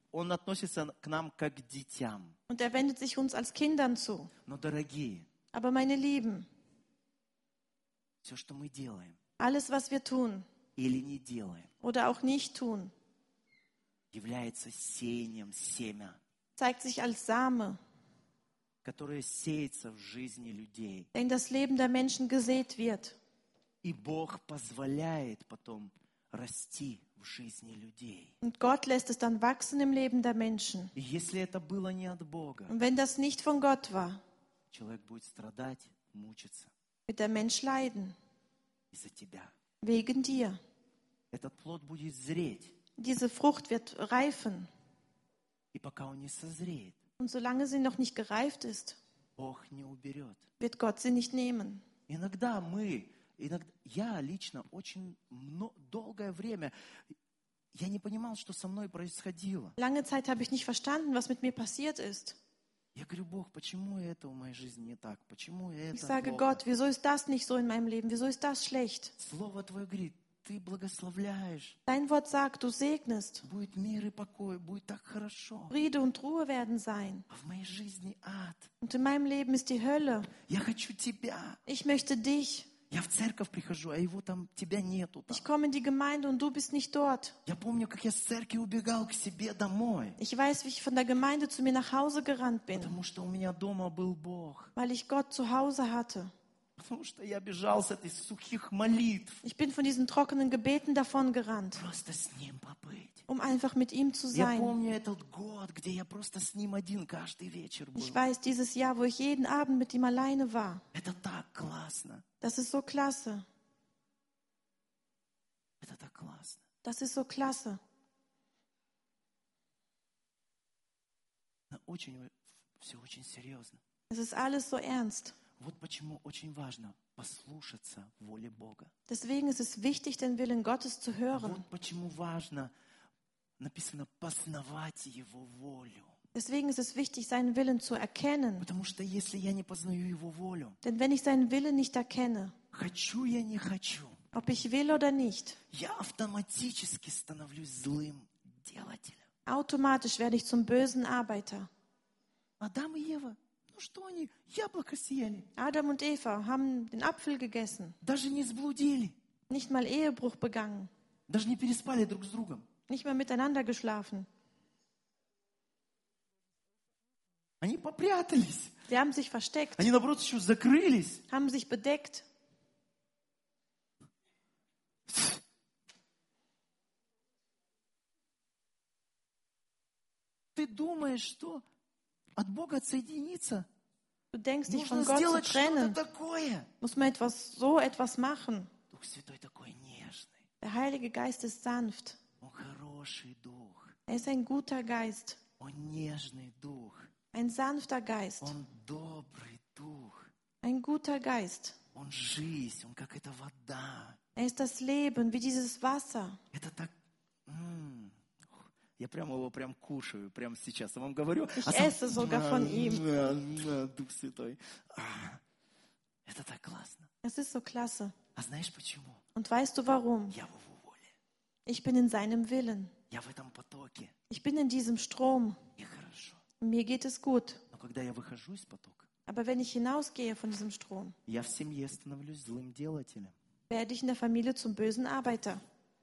Он относится к нам как к детям. Und er wendet sich uns als Kindern zu. Но, дорогие, Aber meine Lieben, все, что мы делаем alles, was wir tun или не делаем, oder auch nicht tun, является сеянием семя, zeigt sich als Same, которое сеется в жизни людей. der in das Leben der Menschen gesät wird. И Бог позволяет потом расти в жизни людей. Und Gott lässt es dann wachsen im Leben der Menschen. И если это было не от Бога, Und wenn das nicht von Gott war, человек будет страдать, мучиться wird der Mensch leiden, из-за тебя. wegen dir. Этот плод будет зреть, Diese Frucht wird reifen. и пока он не созреет, Und solange sie noch nicht gereift ist, Бог не уберет. wird Gott sie nicht nehmen. Иногда мы, иногда, я лично очень мно- долгое время, я не понимал, что со мной происходило. Lange Zeit habe ich nicht verstanden, was mit mir passiert ist. Я говорю, Бог, почему это в моей жизни не так? Почему это Ich sage, плохо? Gott, wieso ist das nicht so in meinem Leben? Wieso ist das schlecht? Слово Твое говорит, Ты благословляешь. Dein Wort sagt, du segnest. Будет мир и покой, будет так хорошо. Friede und Ruhe werden sein. А в моей жизни ад. Und in meinem Leben ist die Hölle. Я хочу Тебя. Ich möchte dich. Я в церковь прихожу, а его там, Тебя нету там. Ich komme in die Gemeinde und du bist nicht dort. Я помню, как я с церкви убегал к себе домой. Ich weiß, wie ich von der Gemeinde zu mir nach Hause gerannt bin, Потому что у меня дома был Бог. weil ich Gott zu Hause hatte. Потому что я бежал с этой сухих молитв. Ich bin von diesen trockenen Gebeten davon gerannt, Просто с Ним побыть. um einfach mit ihm zu Я sein. помню этот год, где я просто с Ним один каждый вечер был. Ich weiß, dieses Jahr, wo ich jeden Abend mit ihm alleine war, Это так классно. das ist so klasse. Это так классно. Das ist so klasse. Но очень, все очень серьезно. Es ist alles so ernst. Вот почему очень важно послушаться воле Бога. Deswegen ist es wichtig, den Willen Gottes zu hören. Вот почему важно, написано, познавать Его волю. Deswegen ist es wichtig, seinen Willen zu erkennen. Потому что если я не познаю Его волю, Denn wenn ich seinen Willen nicht erkenne, хочу я, не хочу, ob ich will oder nicht, я автоматически становлюсь злым делателем. automatisch werde ich zum bösen Arbeiter. Адам и Ева, ну что они, яблоко съели, Adam und Eva haben den Apfel gegessen, даже не сблудили, nicht mal Ehebruch begangen, даже не переспали друг с другом. nicht mal miteinander geschlafen. Они попрятались, Sie haben sich versteckt, они наоборот еще закрылись. haben sich bedeckt. Ты думаешь, что от Бога отсоединиться? Du denkst, dich Нужно von Gott zu сделать что-то trennen. такое. Muss man etwas, so etwas machen. Дух Святой такой нежный. Der Heilige Geist ist sanft. Он хороший дух. Er ist ein guter Geist, Он нежный дух. ein sanfter Geist, Он добрый дух. ein guter Geist. Он жизнь, он как эта вода. Er ist das Leben, wie dieses Wasser. Это так... м, Я прямо его прям кушаю, прямо сейчас. Я вам говорю. Ich а сам- esse sogar von ihm. М, м, Дух Святой. А, Это так классно. Es ist so klasse. А знаешь почему? Und weißt du warum? Я в его воле. Ich bin in seinem Willen. Я в этом потоке. Ich bin in diesem Strom. И хорошо. Mir geht es gut. Но когда я выхожу из потока, Aber wenn ich hinausgehe von diesem Strom, я в семье становлюсь злым делателем. werde ich in der Familie zum bösen Arbeiter.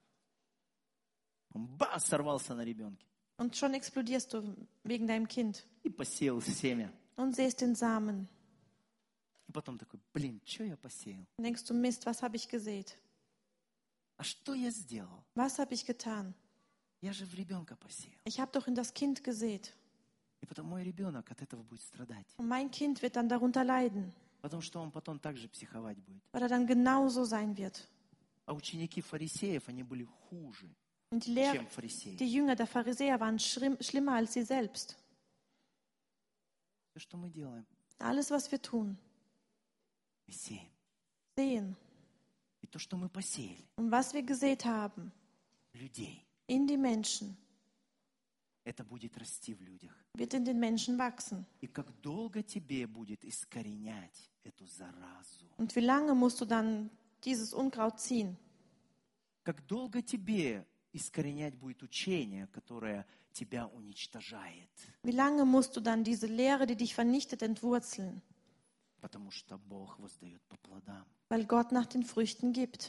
Он бас, сорвался на ребенке Und schon explodierst du wegen deinem Kind и посеял семя. und säst den Samen. И потом такой, блин, что я посеял? Dann denkst du, Mist, was habe ich gesät? А что я сделал? Was habe ich getan? Я же в ребенка посеял. Ich habe doch in das Kind gesät. И потом мой ребенок от этого будет страдать. Und mein Kind wird dann darunter leiden, Потому что он потом также психовать будет. weil er dann genauso sein wird. А ученики фарисеев, они были хуже, Und die, Lehrer, чем фарисеи. die Jünger der Pharisäer waren schlimm, schlimmer als sie selbst. Все, что мы делаем, Alles, was wir tun, мы сеем. sehen. И то, что мы посеяли, Und was wir gesät haben, людей, in die Menschen, это будет расти в людях. wird in den Menschen wachsen. И как долго тебе будет искоренять эту заразу? Und wie lange musst du dann dieses Unkraut ziehen? Как долго тебе искоренять будет учение, которое тебя уничтожает? Wie lange musst du dann diese Lehre, die dich vernichtet, entwurzeln? Потому что Бог воздает по плодам. Weil Gott nach den Früchten gibt.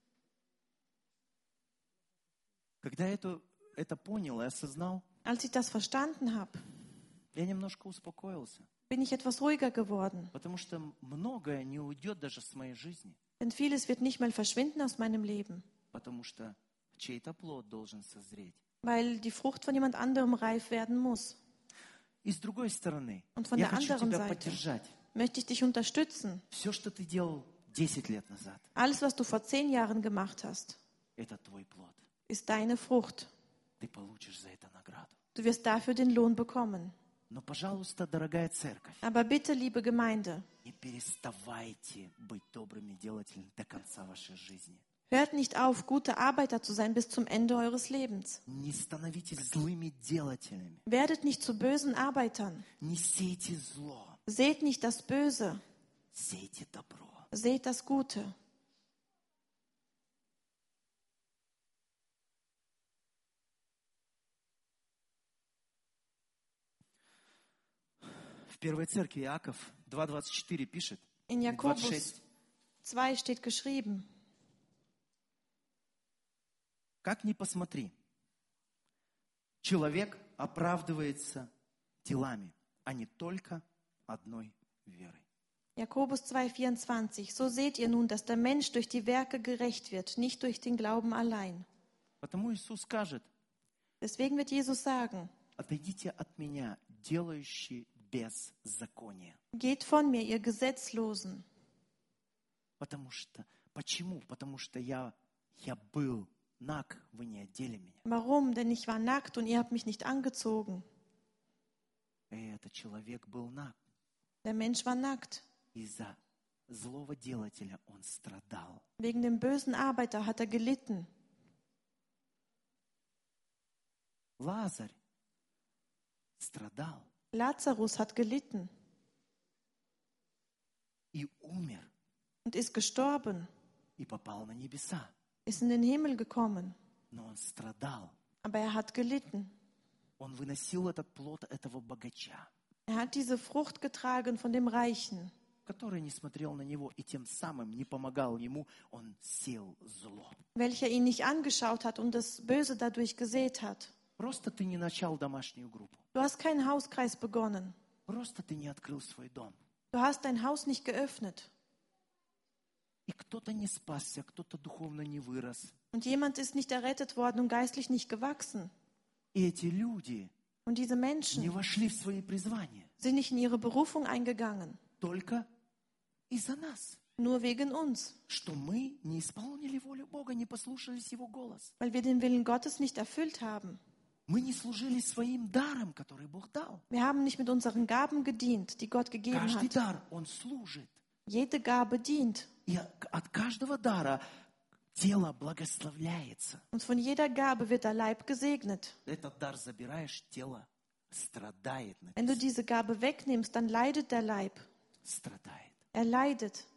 Когда я это, это понял и осознал, Als ich das verstanden habe, я немножко успокоился. bin ich etwas ruhiger geworden. Потому что многое не уйдет даже с моей жизни. Denn vieles wird nicht mal verschwinden aus meinem Leben. Потому что чей-то плод должен созреть. Weil die Frucht von jemand anderem reif werden muss. И с другой стороны, Und von я der хочу anderen тебя Seite поддержать. möchte ich dich unterstützen. Все, что ты делал десять лет назад, Alles, was du vor zehn Jahren gemacht hast, это твой плод. ist deine Frucht. Ты получишь за это награду. Du wirst dafür den Lohn bekommen. Но, пожалуйста, дорогая церковь, Aber bitte, liebe Gemeinde, не переставайте быть добрыми делателями до конца вашей жизни. hört nicht auf, gute Arbeiter zu sein bis zum Ende eures Lebens. Не становитесь злыми делателями. Werdet nicht zu bösen Arbeitern. Не сейте зло. Seht nicht das Böse, Сейте добро. seht das Gute. В первой церкви Иаков два двадцать четыре пишет. In или двадцать Jakobus шесть. zwei steht geschrieben, Как ни посмотри, человек оправдывается делами, а не только одной верой. Jakobus zwei vierundzwanzig, so seht ihr nun, dass der Mensch durch die Werke gerecht wird, nicht durch den Glauben allein. Потому Иисус скажет: Deswegen wird Jesus sagen, отойдите от меня, делающие беззаконие. geht von mir, ihr Gesetzlosen. Потому что, почему? Потому что я, я был наг, вы не одели меня. Warum? Denn ich war nackt und ihr habt mich nicht angezogen. И этот человек был наг. Der Mensch war nackt. Из-за злого делателя он страдал. Wegen dem bösen Arbeiter hat er gelitten. Лазарь страдал Lazarus hat gelitten и умер, und ist gestorben, и попал на небеса. ist in den Himmel gekommen. Но он страдал. Aber er hat gelitten. Он выносил этот плод этого богача, Er hat diese Frucht getragen von dem Reichen. который не смотрел на него и тем самым не помогал ему. Он сеял зло. Welcher ihn nicht angeschaut hat und das Böse dadurch gesät hat. Просто ты не начал домашнюю группу. Du hast keinen Hauskreis begonnen. Просто ты не открыл свой дом. Du hast dein Haus nicht geöffnet. И кто-то не спасся, кто-то духовно не вырос. Und jemand ist nicht errettet worden und geistlich nicht gewachsen. И эти люди Und diese не Menschen вошли в свои призвания. sind nicht in ihre Berufung eingegangen. Только из-за нас. Nur wegen uns. Что мы не исполнили волю Бога, не послушались Его голос. Weil wir den Willen Gottes nicht erfüllt haben. Мы не служили своим даром, который Бог дал. Wir haben nicht mit unseren Gaben gedient, die Gott gegeben Каждый hat. дар, он служит. Jede Gabe dient. И от каждого дара тело благословляется. Und von jeder Gabe wird der Leib gesegnet. Этот дар забираешь, тело страдает. Wenn du diese Gabe wegnimmst, dann leidet der Leib. Страдает. Er leidet.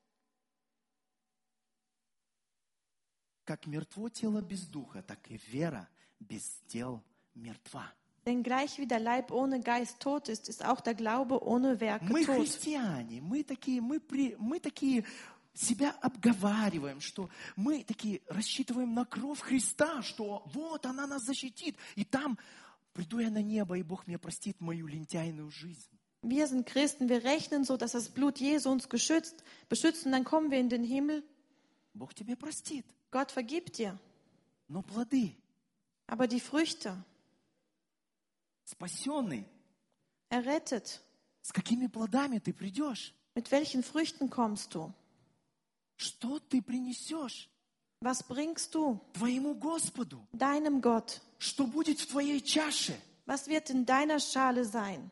Как мертво тело без духа, так и вера без дел мертва. Denn gleich wie der Leib ohne Geist tot ist, ist auch der Glaube ohne Werke Мы tot. христиане, мы такие, мы, при, мы такие себя обговариваем, что мы такие рассчитываем на кровь Христа, что вот она нас защитит, и там приду я на небо, и Бог мне простит мою лентяйную жизнь. Wir sind Christen, wir rechnen so, dass das Blut Jesu uns geschützt, beschützt und dann kommen wir in den Himmel. Бог тебе простит, Gott vergibt dir. но плоды, Aber die Früchte, спасенный, errettet, с какими плодами ты придешь? mit welchen Früchten kommst du? Что ты принесешь Was bringst du твоему Господу? deinem Gott? Что будет в твоей чаше? Was wird in deiner Schale sein?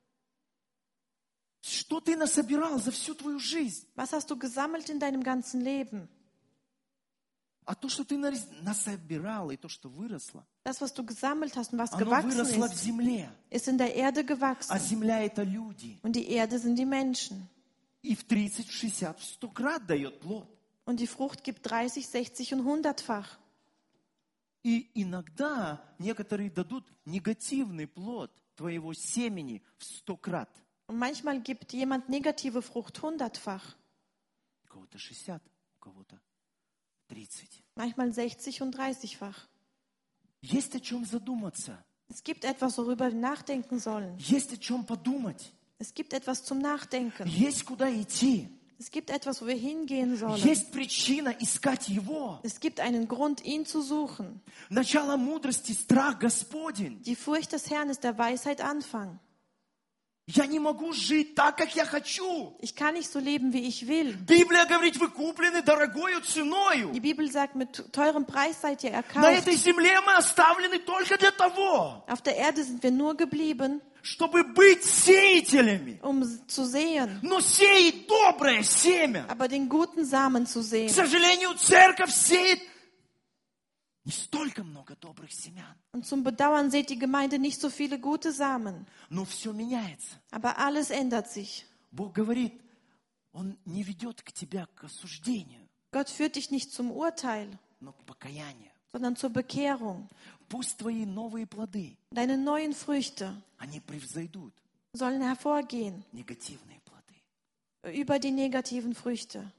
Что ты насобирал за всю твою жизнь? Was hast du gesammelt in deinem ganzen Leben? А то, что ты нарис- насобирал, и то, что выросло, Das, was du gesammelt hast und was оно gewachsen выросло в ist, земле. ist in der Erde А gewachsen. земля — это люди. Und die Erde sind die Menschen. И в тридцать, в шестьдесят, в сто крат дает плод. Und die Frucht gibt dreißig, sechzig und hundertfach. И иногда некоторые дадут негативный плод твоего семени в сто крат. Und manchmal gibt jemand negative Frucht hundertfach, У кого-то шестьдесят, у кого-то тридцать. manchmal sechzig und dreißigfach. Есть о чем задуматься. Es gibt etwas, worüber wir nachdenken sollen. Есть о чем подумать. Es gibt etwas zum Nachdenken. Есть куда идти. Es gibt etwas, wo wir hingehen sollen. Есть причина искать Его. Es gibt einen Grund, ihn zu suchen. Начало мудрости — страх Господень. Die Furcht des Herrn ist der Weisheit Anfang. Я не могу жить так, как я хочу. Ich kann nicht so leben, wie ich will. Библия говорит, вы куплены дорогою ценою. Die Bibel sagt, mit teurem Preis seid ihr На erkauft. этой земле мы оставлены только для того, Auf der Erde sind wir nur geblieben, чтобы быть сеятелями. um zu sehen, Но сеять доброе семя. aber den guten Samen zu К sehen. сожалению, церковь сеет не столько много добрых семян. Und zum Bedauern seht die Gemeinde nicht so viele gute Samen. Но все меняется. Aber alles ändert sich. Бог говорит, Он не ведет к тебе к осуждению, Gott führt dich nicht zum Urteil, но к покаянию. sondern zur Bekehrung. Пусть твои новые плоды, Deine neuen Früchte они превзойдут sollen hervorgehen негативные плоды. über die negativen Früchte.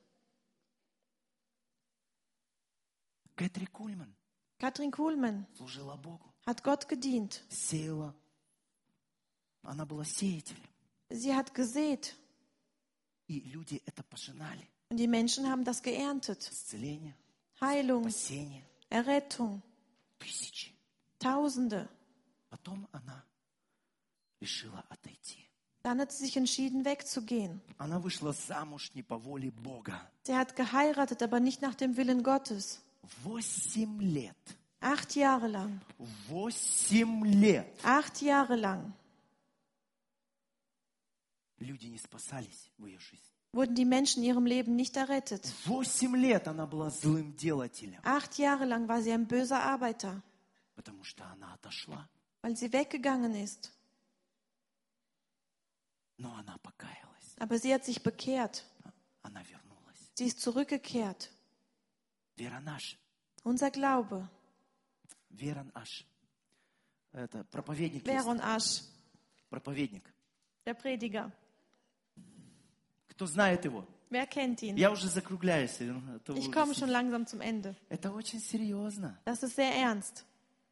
Кэтри Кульман Katrin Kuhlmann служила Богу, hat Gott gedient. сеяла. Она была сеятелем. Sie hat gesät И люди это пожинали. und die Menschen haben das geerntet. Исцеление, Heilung, спасение, Errettung, тысячи. Tausende. Потом она решила отойти. Dann hat sie sich entschieden, wegzugehen. Она вышла замуж не по воле Бога. Sie hat geheiratet, aber nicht nach dem Willen Gottes. Восемь лет. Acht Jahre lang. Восемь лет. Acht Jahre lang Люди не спасались в ее жизни. wurden die Menschen in ihrem Leben nicht errettet. Восемь лет она была злым делателем, Acht Jahre lang war sie ein böser Arbeiter, потому что она отошла, weil sie weggegangen ist. но она покаялась. Aber sie hat sich bekehrt. Она вернулась. Sie ist zurückgekehrt. Вера наша. Unser Glaube. Вера наш. Это проповедник есть. Veron Asch, Проповедник. der Prediger. Кто знает его? Wer kennt ihn? Я уже закругляюсь. Это, Ich уже komme с- schon langsam zum Ende. это очень серьезно. Das ist sehr ernst.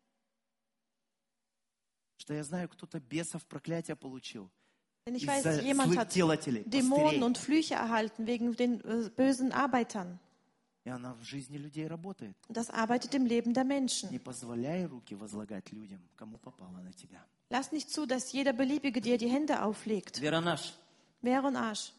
Что я знаю, кто-то бесов проклятия получил. Denn ich weiß, Из-за jemand злых hat делателей, Dämonen пастырей. und Flüche erhalten wegen den äh, bösen Arbeitern. И она в жизни людей работает. Und das arbeitet im Leben der Не Menschen. позволяй руки возлагать людям, кому попало на тебя. Lass nicht zu, dass jeder Beliebige dir die Hände auflegt. Вера наш. Veron Asch.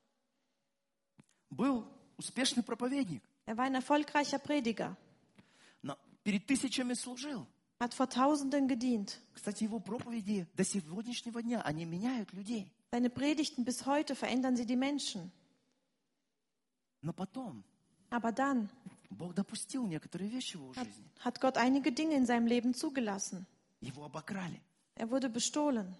Был успешный проповедник. Er war ein erfolgreicher Prediger, Но перед тысячами служил. hat vor Tausenden gedient. Кстати, его проповеди до сегодняшнего дня, они меняют людей. Seine Predigten bis heute verändern sie die Menschen. Но потом Aber dann Бог допустил некоторые вещи в его hat, жизни. hat Gott einige Dinge in seinem Leben zugelassen. Его обокрали. Er wurde bestohlen.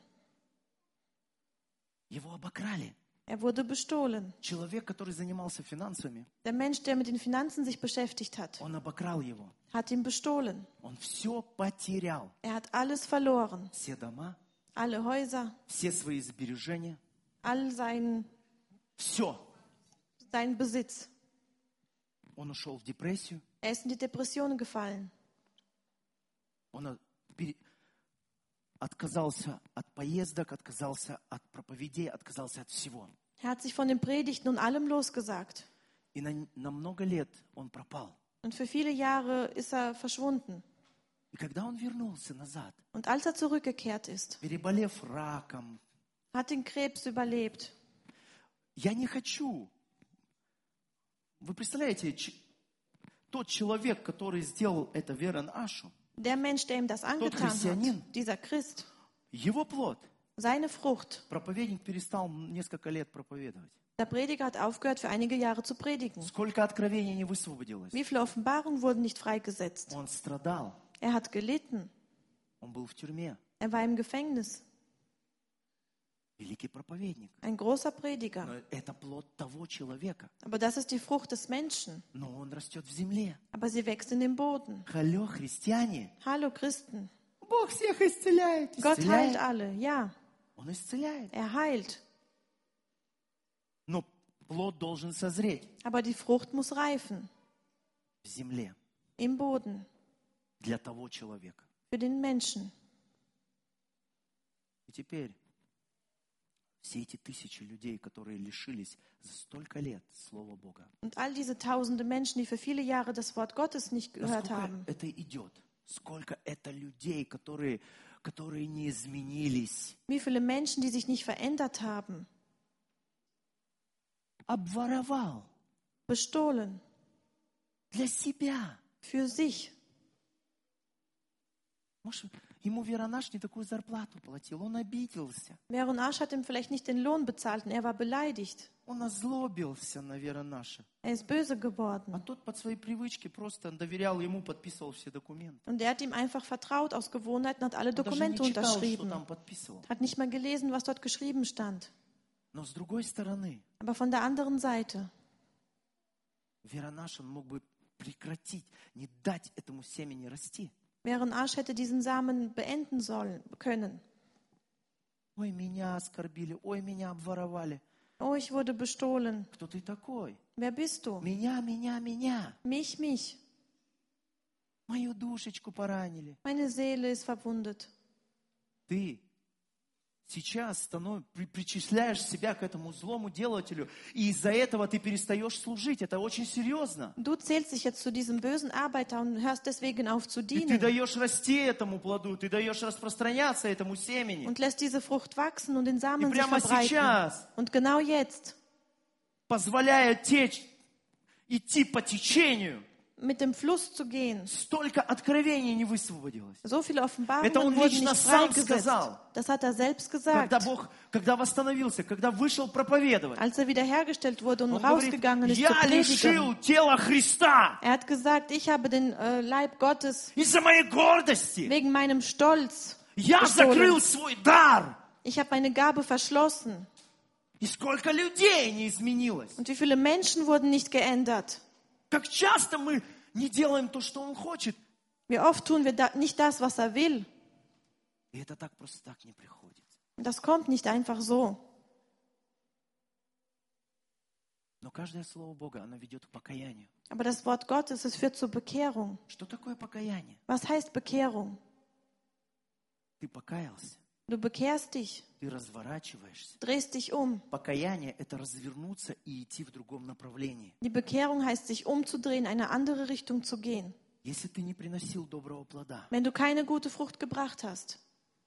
Его обокрали. Er wurde bestohlen. Человек, который занимался финансами, Der Mensch, der mit den Finanzen sich beschäftigt hat, он обокрал его. hat ihn bestohlen. Он все потерял. Er hat alles verloren. Все дома, Alle Häuser, все свои сбережения, all sein, все. sein Besitz. Он ушел в депрессию. Er ist in die Depression gefallen. Он от- пере- отказался от поездок, отказался от проповедей, отказался от всего. Er hat sich von den Predigten und allem losgesagt. И на, на много лет он пропал. Und für viele Jahre ist er verschwunden. И когда он вернулся назад, Und als er zurückgekehrt ist, переболев раком, hat den Krebs überlebt. я не хочу. Вы представляете, ч- тот человек, который сделал это Верон Ашу, Der Mensch, der ihm das angetan Christianin. hat, dieser Christ, его плод, seine Frucht. проповедник перестал несколько лет проповедовать. Der Prediger hat aufgehört, für einige Jahre zu predigen. Сколько откровений не высвободилось. Wie viele Offenbarungen wurden nicht freigesetzt? Он страдал, Er hat gelitten. он был в тюрьме. Er war im Gefängnis. великий проповедник. ein großer Prediger. Но это плод того человека. Aber das ist die Frucht des Menschen. Но он rастет в земле. Aber sie wächst in dem Boden. Алло, христиане. Hallo Christen. Бог всех исцеляет. Gott heilt Исцеляет. alle, ja. Он исцеляет. Er heilt. Но плод должен созреть Aber die Frucht muss reifen. в земле Im Boden. для того человека. Für den Menschen. И теперь все эти тысячи людей, которые лишились за столько лет Слова Бога, Und all diese tausende Menschen, die für viele Jahre das Wort Gottes nicht gehört насколько haben. это идет? Сколько это людей, которые, которые не изменились, Wie viele Menschen, die sich nicht verändert haben. обворовал Bestohlen. для себя. Für sich. Может, ему Веронаш не такую зарплату платил, он обиделся, Veron Asch hat ihm vielleicht nicht den Lohn bezahlt und er war beleidigt. он озлобился на Веронаша. Er ist böse А geworden. тот под свои привычки просто доверял ему, подписывал все документы. Und er hat ihm einfach vertraut aus Gewohnheit und hat alle Он даже не Dokumente читал, что unterschrieben. там подписывал. Hat nicht mal gelesen, was dort geschrieben stand. Но с другой стороны, Aber von der anderen Seite, Веронаш, он мог бы прекратить, не дать этому семени расти. Veron Asch hätte diesen Samen beenden sollen, können. Ой, меня оскорбили, ой, меня обворовали. Oh, ich wurde bestohlen. Кто ты такой? Wer bist du? Меня, меня, меня. Mich, mich. Мою душечку поранили. Meine Seele ist verwundet. Ты сейчас станов... при- причисляешь себя к этому злому делателю, и из-за этого ты перестаешь служить. Это очень серьезно. Du zählst dich jetzt zu diesem bösen Arbeiter und hörst deswegen auf zu И ты dienen даешь расти этому плоду, ты даешь распространяться этому семени. und lässt diese Frucht wachsen und den И Samen sich прямо verbreiten. сейчас, Und genau jetzt, позволяя течь, идти по течению, mit dem Fluss zu gehen, столько откровений не высвободилось. so viele Offenbarungen Это он wurden лично nicht сам freigesetzt. сказал. Das hat er selbst gesagt. Когда Бог, когда восстановился, когда вышел проповедовать, Als er wiederhergestellt wurde und он говорит, rausgegangen ist zu я predigen. лишил тело Христа Er hat gesagt, ich habe den äh, Leib Gottes из-за моей гордости. wegen meinem Stolz Я закрыл bestohlen. свой дар. Ich habe meine Gabe verschlossen. И сколько людей не изменилось. Und wie viele Menschen wurden nicht geändert? Как часто мы не делаем то, что Он хочет. Wie oft tun wir da nicht das, was er will? И это так просто так не приходит. Und das kommt nicht einfach so. Но каждое слово Бога, оно ведет к покаянию. Aber das Wort Gottes, es führt zur Bekehrung. Что такое покаяние? Was heißt Bekehrung? Ты покаялся, Du bekehrst dich, ты разворачиваешься. drehst dich um. Покаяние – это развернуться и идти в другом направлении. Die Bekehrung heißt, sich umzudrehen, eine andere Richtung zu gehen. Если ты не приносил доброго плода, Wenn du keine gute Frucht gebracht hast,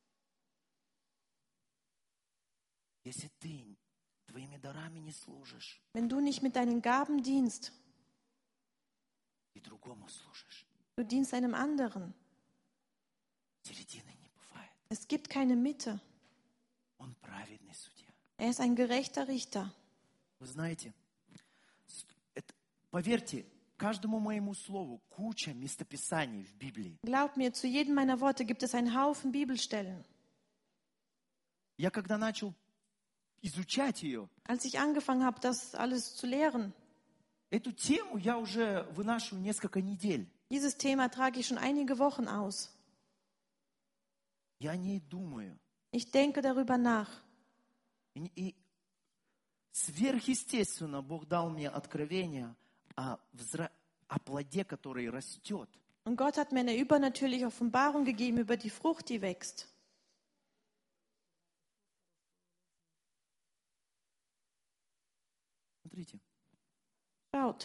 если ты твоими дарами не служишь wenn du nicht mit deinen Gaben dienst, и другому служишь, du dienst einem anderen. середины не бывает. Es gibt keine Mitte. Он праведный судья. Er ist ein gerechter Richter. Вы знаете, с- это- поверьте, каждому моему слову куча местописаний в Библии. Glaub mir, zu jedem meiner Worte gibt es einen Haufen Bibelstellen. Я когда начал изучать ее, Als ich angefangen habe, das alles zu lehren, эту тему я уже вынашиваю несколько недель. dieses Thema trage ich schon einige Wochen aus. Я о ней думаю. Ich denke darüber nach. И, и сверхъестественно Бог дал мне откровение о, взра- о плоде, который растет. Und Gott hat mir eine übernatürliche Offenbarung gegeben über die Frucht, die wächst. Смотрите, Schaut,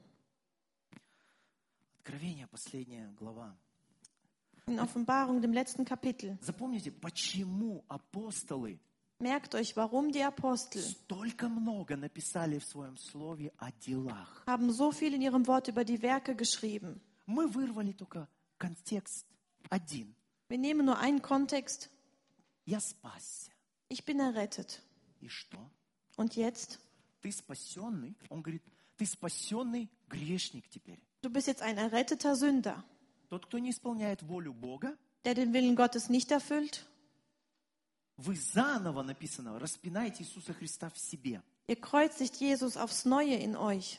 Откровение, последняя глава. in Offenbarung, dem letzten Kapitel. Запомните, почему апостолы Merkt euch, warum die Apostel столько много написали в своем слове о делах. haben so viel in ihrem Wort über die Werke geschrieben. Мы вырвали только контекст один. Wir nehmen nur einen Kontext. Я спасся. Ich bin errettet. И что? Und jetzt? Ты спасенный? Он говорит, ты спасенный грешник теперь. Du bist jetzt ein erretteter Sünder, Тот, кто не исполняет волю Бога, der den Willen Gottes nicht erfüllt, Вы заново, написано, распинаете Иисуса Христа в себе. Ihr kreuzigt Jesus aufs Neue in euch.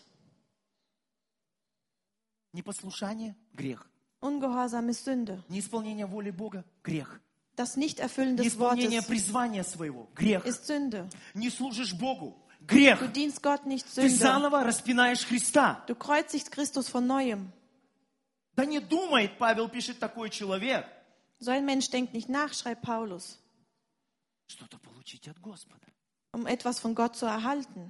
Непослушание – грех. Ungehorsam ist Sünde. Неисполнение воли Бога – грех. Das Nichterfüllen des Неисполнение Wortes призвания своего – грех. ist Sünde. Не служишь Богу – грех. Du dienst Gott nicht, Ты Sünde. заново распинаешь Христа. Du kreuzigst Christus von Neuem. Да не думает, Павел пишет, такой человек, So ein Mensch denkt nicht nach, schreibt Paulus, что-то получить от Господа. um etwas von Gott zu erhalten.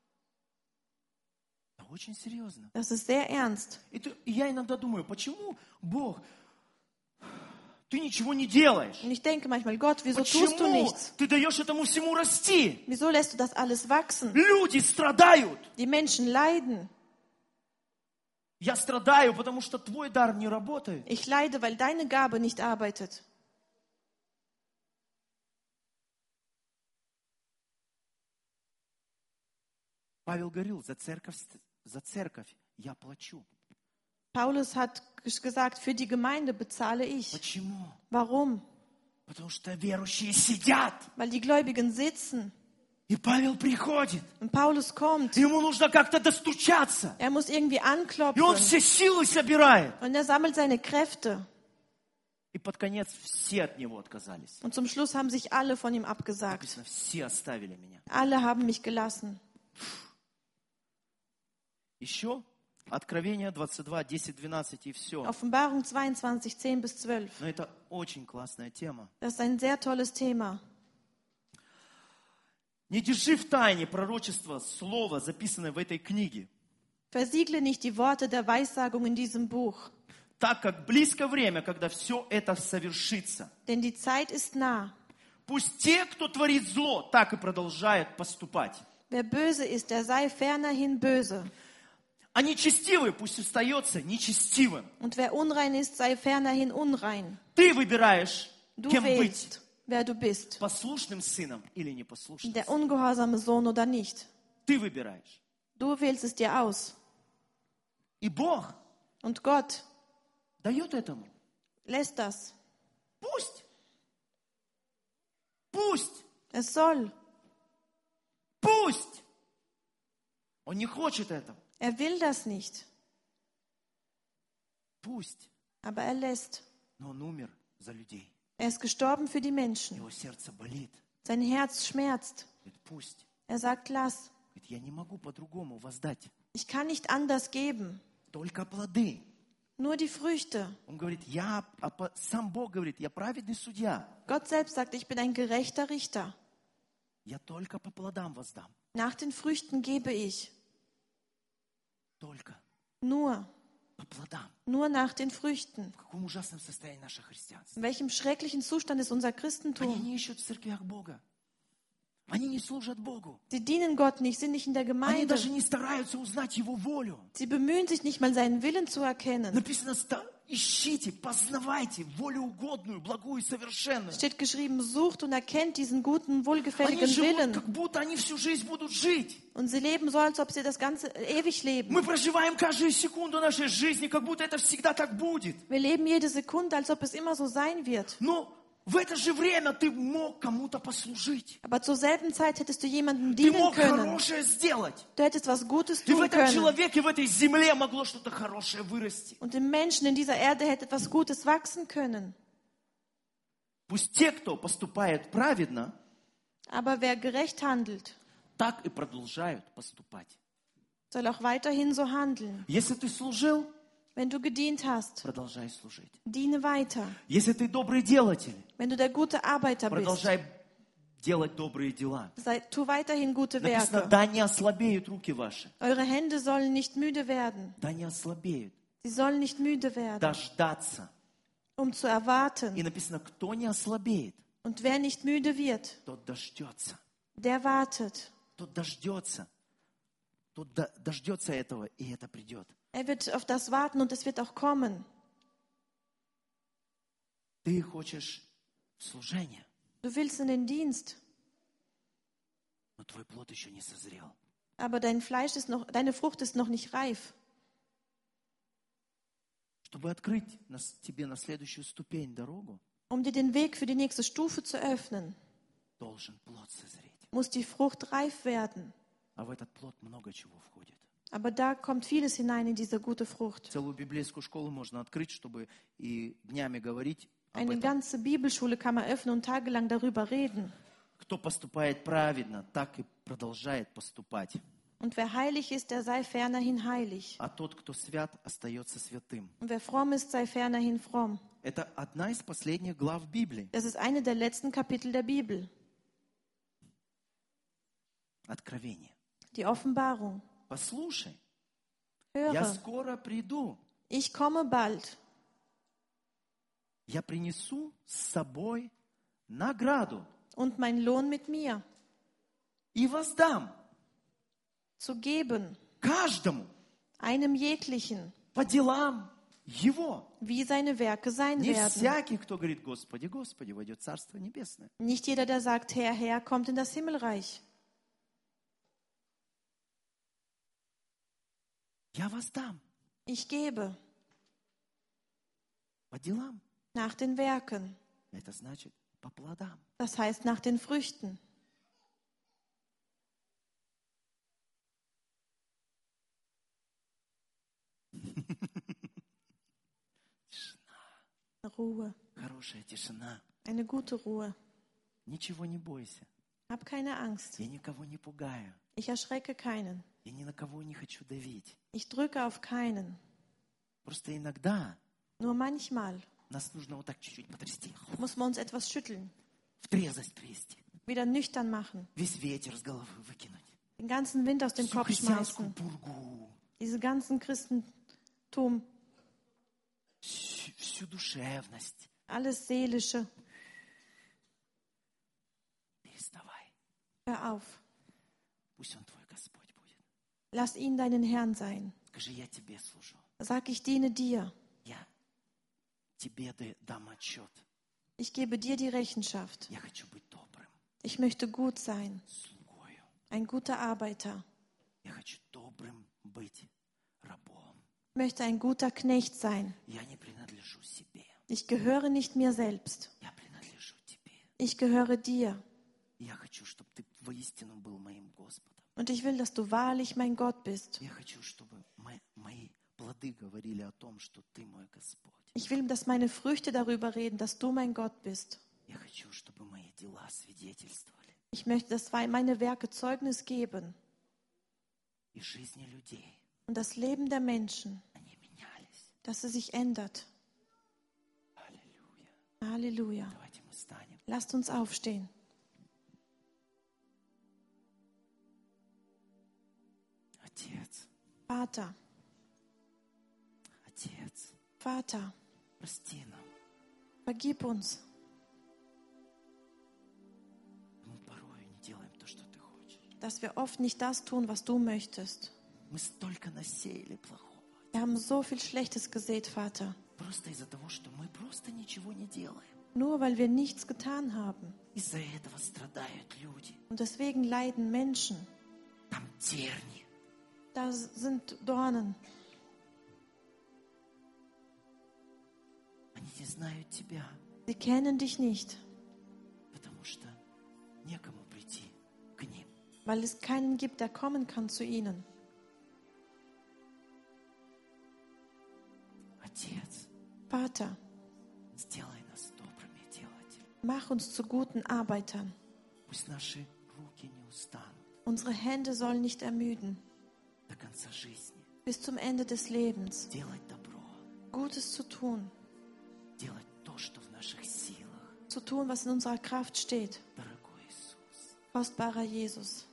Это очень серьезно. Das ist sehr ernst. И, ты- и я иногда думаю, почему Бог, ты ничего не делаешь? Und ich denke manchmal, Gott, wieso tust du Почему nichts? ты даешь этому всему расти? Wieso lässt du das alles wachsen? Люди страдают. Die Menschen leiden. Я страдаю, потому что твой дар не работает. Ich leide, weil deine Gabe nicht arbeitet. Павел говорил, за церковь, за церковь я плачу. Paulus hat gesagt, für die Gemeinde bezahle ich. Почему? Warum? Потому что верующие сидят. Weil die Gläubigen sitzen. И Павел приходит. Und Paulus kommt. Ему нужно как-то достучаться. Er muss irgendwie И он anklopfen. все силы собирает. Und er sammelt seine Kräfte. И под конец все от него отказались. Und zum Schluss haben sich alle von ihm abgesagt. Написано, все оставили меня. Alle haben mich gelassen. Еще Откровение двадцать два, десять, двенадцать и все. Offenbarung zweiundzwanzig, zehn bis zwölf. Но это очень классная тема. Das ist ein sehr tolles Thema. Не держи в тайне пророчества, слова, записанное в этой книге, Versiegle nicht die Worte der Weissagung in diesem Buch, так как близко время, когда все это совершится. denn die Zeit ist nah. Пусть те, кто творит зло, так и продолжают поступать. Wer böse ist, der sei fernerhin böse. А нечестивый пусть остается нечестивым. Und wer unrein ist, sei fernerhin unrein. Ты выбираешь, Du кем быть. wählst, wer du bist. Послушным сыном или непослушным Der сыном. ungehorsame Sohn oder nicht. Ты выбираешь. Du wählst es dir aus. И Бог Und Gott дает этому. lässt das. Пусть. Пусть. Es soll. Пусть. Он не хочет этого. Er will das nicht. Пусть. Aber er lässt. Но он умер за людей. Er ist gestorben für die Menschen. Его сердце болит. Sein Herz schmerzt. Говорит, пусть. Er sagt, lass. Говорит, я не могу по-другому воздать. Ich kann nicht anders geben. Только плоды. Nur die Früchte. Он говорит, я, а по- сам Бог говорит, я праведный судья. Gott selbst sagt, ich bin ein gerechter Richter. Я только по плодам воздам. Nach den Früchten gebe ich. Только Nur. по плодам. Nur nach den Früchten. В каком ужасном состоянии наше христианство. In welchem schrecklichen Zustand ist unser Они Christentum? не ищут в церквях Бога. Они не служат Богу. Sie dienen Gott nicht, sind nicht in der Они Gemeinde. даже не стараются узнать Его волю. Sie bemühen sich nicht mal, seinen Willen zu erkennen. Написано, ста- ищите, познавайте волю угодную, благую, совершенную. Steht geschrieben, sucht und erkennt diesen guten, Они wohlgefälligen живут, Willen. как будто они всю жизнь будут жить. Und sie leben so, als ob sie das Ganze ewig leben. Мы проживаем каждую секунду нашей жизни, как будто это всегда так будет. Wir leben jede Sekunde, als ob es immer so sein wird. Но в это же время ты мог кому-то послужить. Aber zur selben Zeit hättest du jemandem Ты dienen мог können. хорошее сделать. Du hättest was Gutes И в tun этом können. человеке, в этой земле могло что-то хорошее вырасти. Und im Menschen in dieser Erde hätte etwas Gutes wachsen können. Пусть те, кто поступает праведно, Aber wer gerecht handelt, так и продолжают поступать. soll auch weiterhin so handeln. Если ты служил, Wenn du gedient hast, продолжай служить. diene weiter. Если ты добрый делатель, Wenn du der gute Arbeiter bist, продолжай делать добрые дела. sei, tu weiterhin gute Написано, Werke. да не ослабеют руки ваши. Eure Hände sollen nicht müde werden. Да не ослабеют. Sie sollen nicht müde werden, Дождаться. um zu И erwarten. написано, кто не ослабеет, Und wer nicht müde wird, тот дождется. der wartet. Тот дождется. Тот до- дождется этого, и это придет. Er wird auf das warten und es wird auch kommen. Ты хочешь служения, Du willst in den Dienst, но твой плод еще не созрел. aber dein Fleisch ist noch, deine Frucht ist noch nicht reif. Чтобы открыть нас- тебе на следующую ступень дорогу, Um dir den Weg für die nächste Stufe zu öffnen, должен плод созреть. muss die Frucht reif werden. А в этот плод много чего входит. Aber da kommt vieles hinein in diese gute Frucht. Целую библейскую школу можно открыть, чтобы и днями говорить об Eine этом. ganze Bibelschule kann man öffnen und tagelang darüber reden. Кто поступает праведно, так и продолжает поступать. Und wer heilig ist, der sei fernerhin heilig. А тот, кто свят, остается святым. Und wer fromm ist, sei fernerhin fromm. Это одна из последних глав Библии. Das ist eine der letzten Kapitel der Bibel. Откровение. Die Offenbarung. Послушай, я Höre, скоро приду. ich komme bald. Я принесу с собой награду Und mein Lohn mit mir. и воздам Zu geben. каждому Einem jeglichen. по делам его. Wie seine Werke sein Не werden. всякий, кто говорит Господи, Господи, войдет в Царство Небесное. Nicht jeder, der sagt, Herr, Herr, kommt in das Himmelreich. Я воздам Ich gebe по делам. nach den Werken. Это значит по плодам. Das heißt nach den Früchten. Ruhe. Хорошая тишина. Eine gute Ruhe. Ничего не бойся. Hab keine Angst. Я никого не пугаю. Ich erschrecke keinen. Я ни на кого не хочу давить. Ich drücke auf keinen. Просто иногда Nur manchmal нас нужно вот так чуть-чуть потрясти. muss man uns etwas schütteln. В трезвость привести. Wieder nüchtern machen. Весь ветер с головы выкинуть. Den ganzen Wind aus dem Всю Kopf христианскую schmeißen. пургу. Diese ganzen Christentum. Всю, всю душевность. Alles Seelische. Переставай. Hör auf. Пусть Он твой Господь будет. Lass ihn deinen Herrn sein. Скажи, я тебе служу. Sag, ich diene dir. Я тебе да- дам отчет. Ich gebe dir die Rechenschaft. Я хочу быть добрым Ich möchte gut sein. слугою. Ein guter Arbeiter. Я хочу добрым быть рабом. Ich möchte ein guter Knecht sein. Я не принадлежу себе. Ich gehöre nicht mir selbst. Я принадлежу тебе. Ich gehöre dir. Я хочу, чтобы ты воистину был моим Господом. Und ich will, dass du wahrlich mein Gott bist. Я хочу, чтобы мои, мои плоды говорили о том, что ты мой Господь. Ich will, dass meine Früchte darüber reden, dass du mein Gott bist. Я хочу, чтобы мои дела свидетельствовали. Ich möchte, dass meine Werke Zeugnis geben. И жизни людей, Und das Leben der Menschen, они менялись. dass es sich ändert. Аллилуйя. Halleluja. Давайте мы станем. Lasst uns aufstehen. Отец, Vater, Отец, Vater, прости нам. vergib uns. Мы порою не делаем то, что ты хочешь. Dass wir oft nicht das tun, was du möchtest. Мы столько насеяли плохого. Wir haben so viel Schlechtes gesät, Vater. Просто из-за того, что мы просто ничего не делаем. Nur weil wir nichts getan haben. Из-за этого страдают люди. Und deswegen leiden Menschen. Там терни. Da sind Dornen. Они не знают тебя, Sie kennen dich nicht, потому что некому прийти к ним. weil es keinen gibt, der kommen kann zu ihnen. Отец, Vater, сделай нас добрыми делателями. mach uns zu guten Arbeitern. Пусть наши руки не устанут Unsere Hände sollen nicht ermüden. до конца жизни. Bis zum Ende des Lebens. Делать добро, Gutes zu tun. делать то, что в наших силах. Zu tun, was in unserer Kraft steht. Дорогой Иисус, Kostbarer Jesus.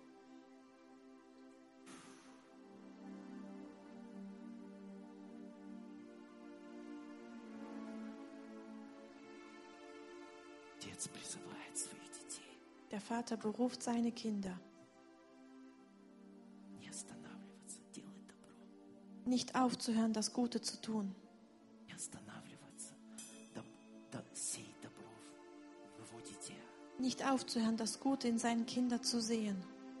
Отец призывает своих детей Der Vater beruft seine Kinder, не останавливаться, делать добро. nicht aufzuhören, das Gute zu tun. Не останавливаться, да, да, сеять добро в его дитя. Nicht aufzuhören, das Gute in seinen Kindern zu sehen.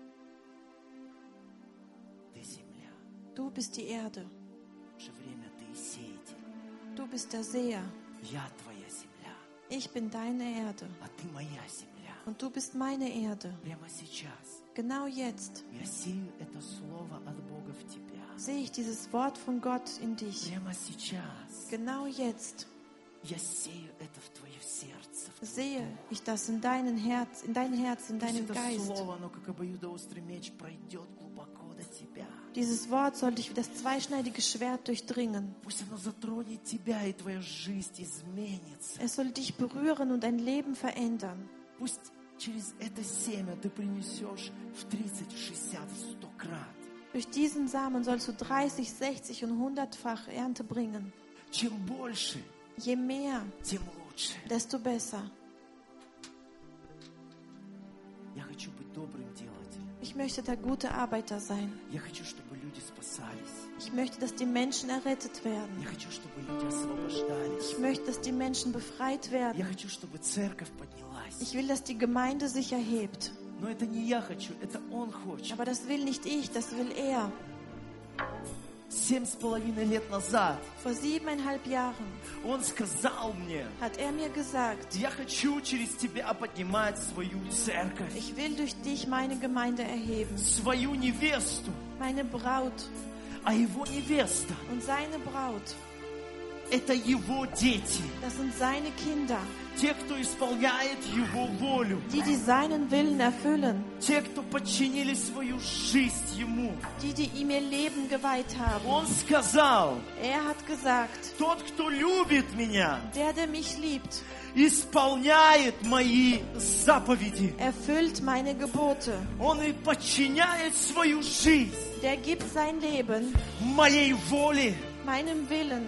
Ты земля, Du bist die Erde. в то же время ты и сеятель. Du bist der Seher. Я твоя земля, Ich bin deine Erde. а ты моя земля. Und du bist meine Erde. Прямо сейчас Genau jetzt я сею это слово от Бога в тебя. sehe ich dieses Wort von Gott in dich. Прямо сейчас Genau jetzt я сею это в твое сердце. в твой sehe дух. ich das in dein Herz, in dein Herz, in Пусть deinen это Geist. слово, оно как обоюдоострый меч пройдет глубоко до тебя. Dieses Wort soll dich wie das zweischneidige Schwert durchdringen. Пусть оно затронет тебя, и твоя жизнь изменится. Es soll dich berühren und dein Leben verändern. Пусть через это семя ты принесешь в тридцать, шестьдесят, сто крат. Durch diesen Samen sollst du dreißig, sechzig und hundertfach Ernte bringen. Чем больше, Je mehr, тем лучше. desto besser. Я хочу быть добрым делателем. Ich möchte der gute Arbeiter sein. Я хочу, чтобы люди спасались. Ich möchte, dass die Menschen errettet Я werden. хочу, чтобы люди освобождались. Ich möchte, dass die Menschen befreit Я werden. хочу, чтобы церковь поднялась. Ich will, dass die Gemeinde sich erhebt. Но это не я хочу, это Он хочет. Aber das will nicht ich, das will er. Семь с половиной лет назад Vor siebeneinhalb Jahren Он сказал мне: hat er mir gesagt, я хочу через тебя поднимать свою церковь, ich will durch dich meine Gemeinde erheben, свою невесту, meine Braut. а его невеста Und seine Braut, — это его дети, das sind seine Kinder, те, кто исполняет его волю, die, die seinen Willen erfüllen, те, кто подчинили свою жизнь ему. die, die ihm ihr Leben geweiht haben. Он сказал: Er hat gesagt, тот, кто любит меня, der, der mich liebt, исполняет мои заповеди. erfüllt meine Gebote. Он и подчиняет свою жизнь Der gibt sein Leben моей воле. meinem Willen.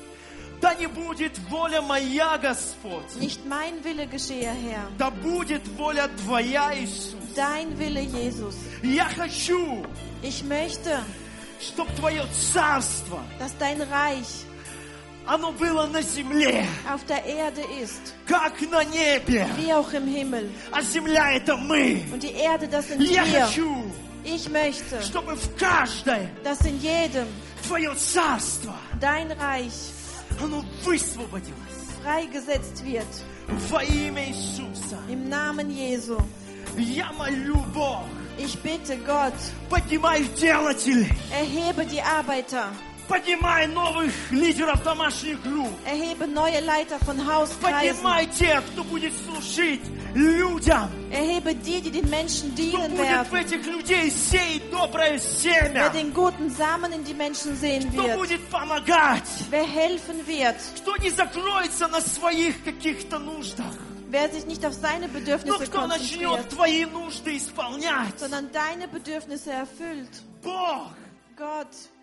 Да не будет воля моя, Господь, Nicht mein Wille geschehe, Herr, да будет воля Твоя, Иисус. dein Wille, Jesus. Я хочу, Ich möchte, чтобы Твое царство, dass dein Reich оно было на земле, auf der Erde ist, как на небе. wie auch im Himmel. А земля — это мы. Und die Erde, das sind Я wir. хочу, Ich möchte, чтобы в каждой dass in jedem Твое царство, dein Reich оно высвободилось freigesetzt wird. во имя Иисуса. Im Namen Jesu. Я молю, Бог, Ich bitte Gott, поднимай делателей, erhebe die Arbeiter, поднимай новых лидеров домашних групп, erhebe neue Leiter von Hauskreisen, поднимай тех, кто будет служить людям, erhebe die, die den Menschen кто dienen будет в werden, этих людей сеять доброе wer семя, den guten Samen in die Menschen sehen кто wird, будет помогать, wer helfen wird, кто не закроется на своих каких-то нуждах, wer sich nicht auf seine но Bedürfnisse кто начнет konzentriert, твои нужды исполнять. sondern deine Bedürfnisse erfüllt. Бог, Gott,